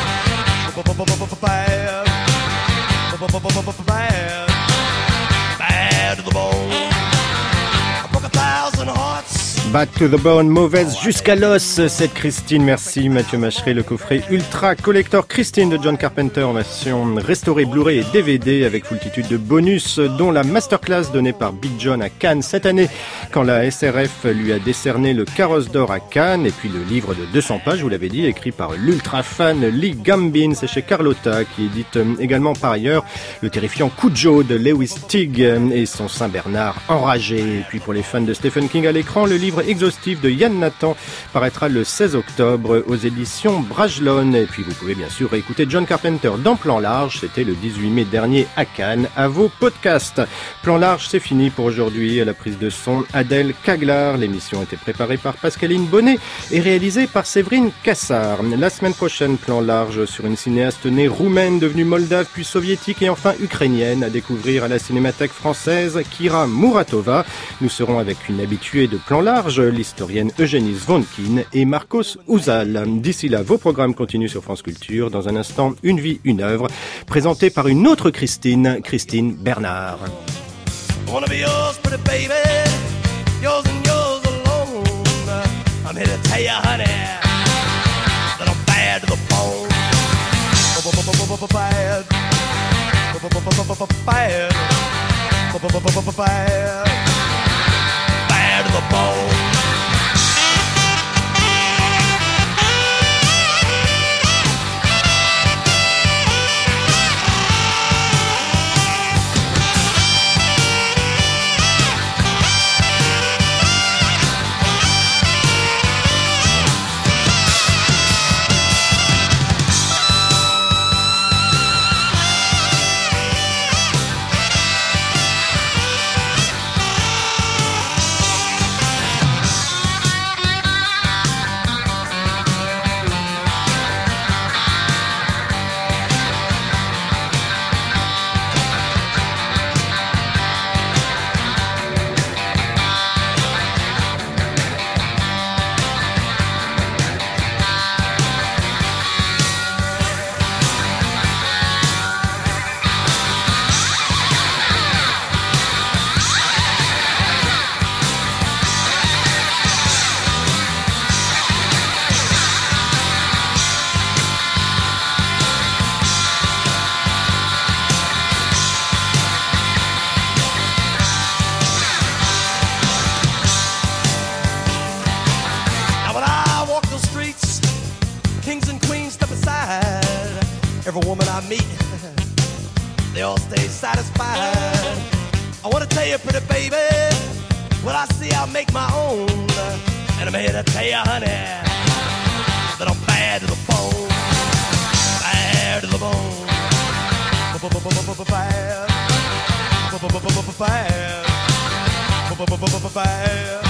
bad, bad to the bone. I broke a thousand hearts. Bad to the bone, mauvaise jusqu'à l'os, cette Christine. Merci Mathieu Macheret, le coffret Ultra Collector Christine de John Carpenter en version restaurée Blu-ray et D V D avec multitude de bonus, dont la masterclass donnée par Big John à Cannes cette année quand la S R F lui a décerné le Carrosse d'or à Cannes, et puis le livre de deux cents pages, vous l'avez dit, écrit par l'ultra fan Lee Gambin, c'est chez Carlotta, qui édite également par ailleurs le terrifiant Cujo de Lewis Teague et son Saint-Bernard enragé. Et puis pour les fans de Stephen King à l'écran, le livre exhaustif de Yann Nathan paraîtra le seize octobre aux éditions Brajlon. Et puis vous pouvez bien sûr écouter John Carpenter dans Plan Large, c'était le dix-huit mai dernier à Cannes, à vos podcasts. Plan Large, c'est fini pour aujourd'hui. À la prise de son, Adèle Kaglar. L'émission a été préparée par Pascaline Bonnet et réalisée par Séverine Cassard. La semaine prochaine, Plan Large sur une cinéaste née roumaine, devenue moldave, puis soviétique et enfin ukrainienne, à découvrir à la Cinémathèque française, Kira Muratova. Nous serons avec une habituée de Plan Large, l'historienne Eugénie Zvonkin et Marcos Ouzal. D'ici là, vos programmes continuent sur France Culture. Dans un instant, Une vie, une œuvre, présentée par une autre Christine, Christine Bernard. I wanna be yours, pretty baby, yours and yours alone. I'm here to tell you, honey, that I'm bad to the bone. Bad, bad, bad, bad to the bone. Every woman I meet, they all stay satisfied. I want to tell you, pretty baby, what I see I'll make my own. And I'm here to tell you, honey, that I'm bad to the bone, bad to the bone, bad, bad, bad, bad.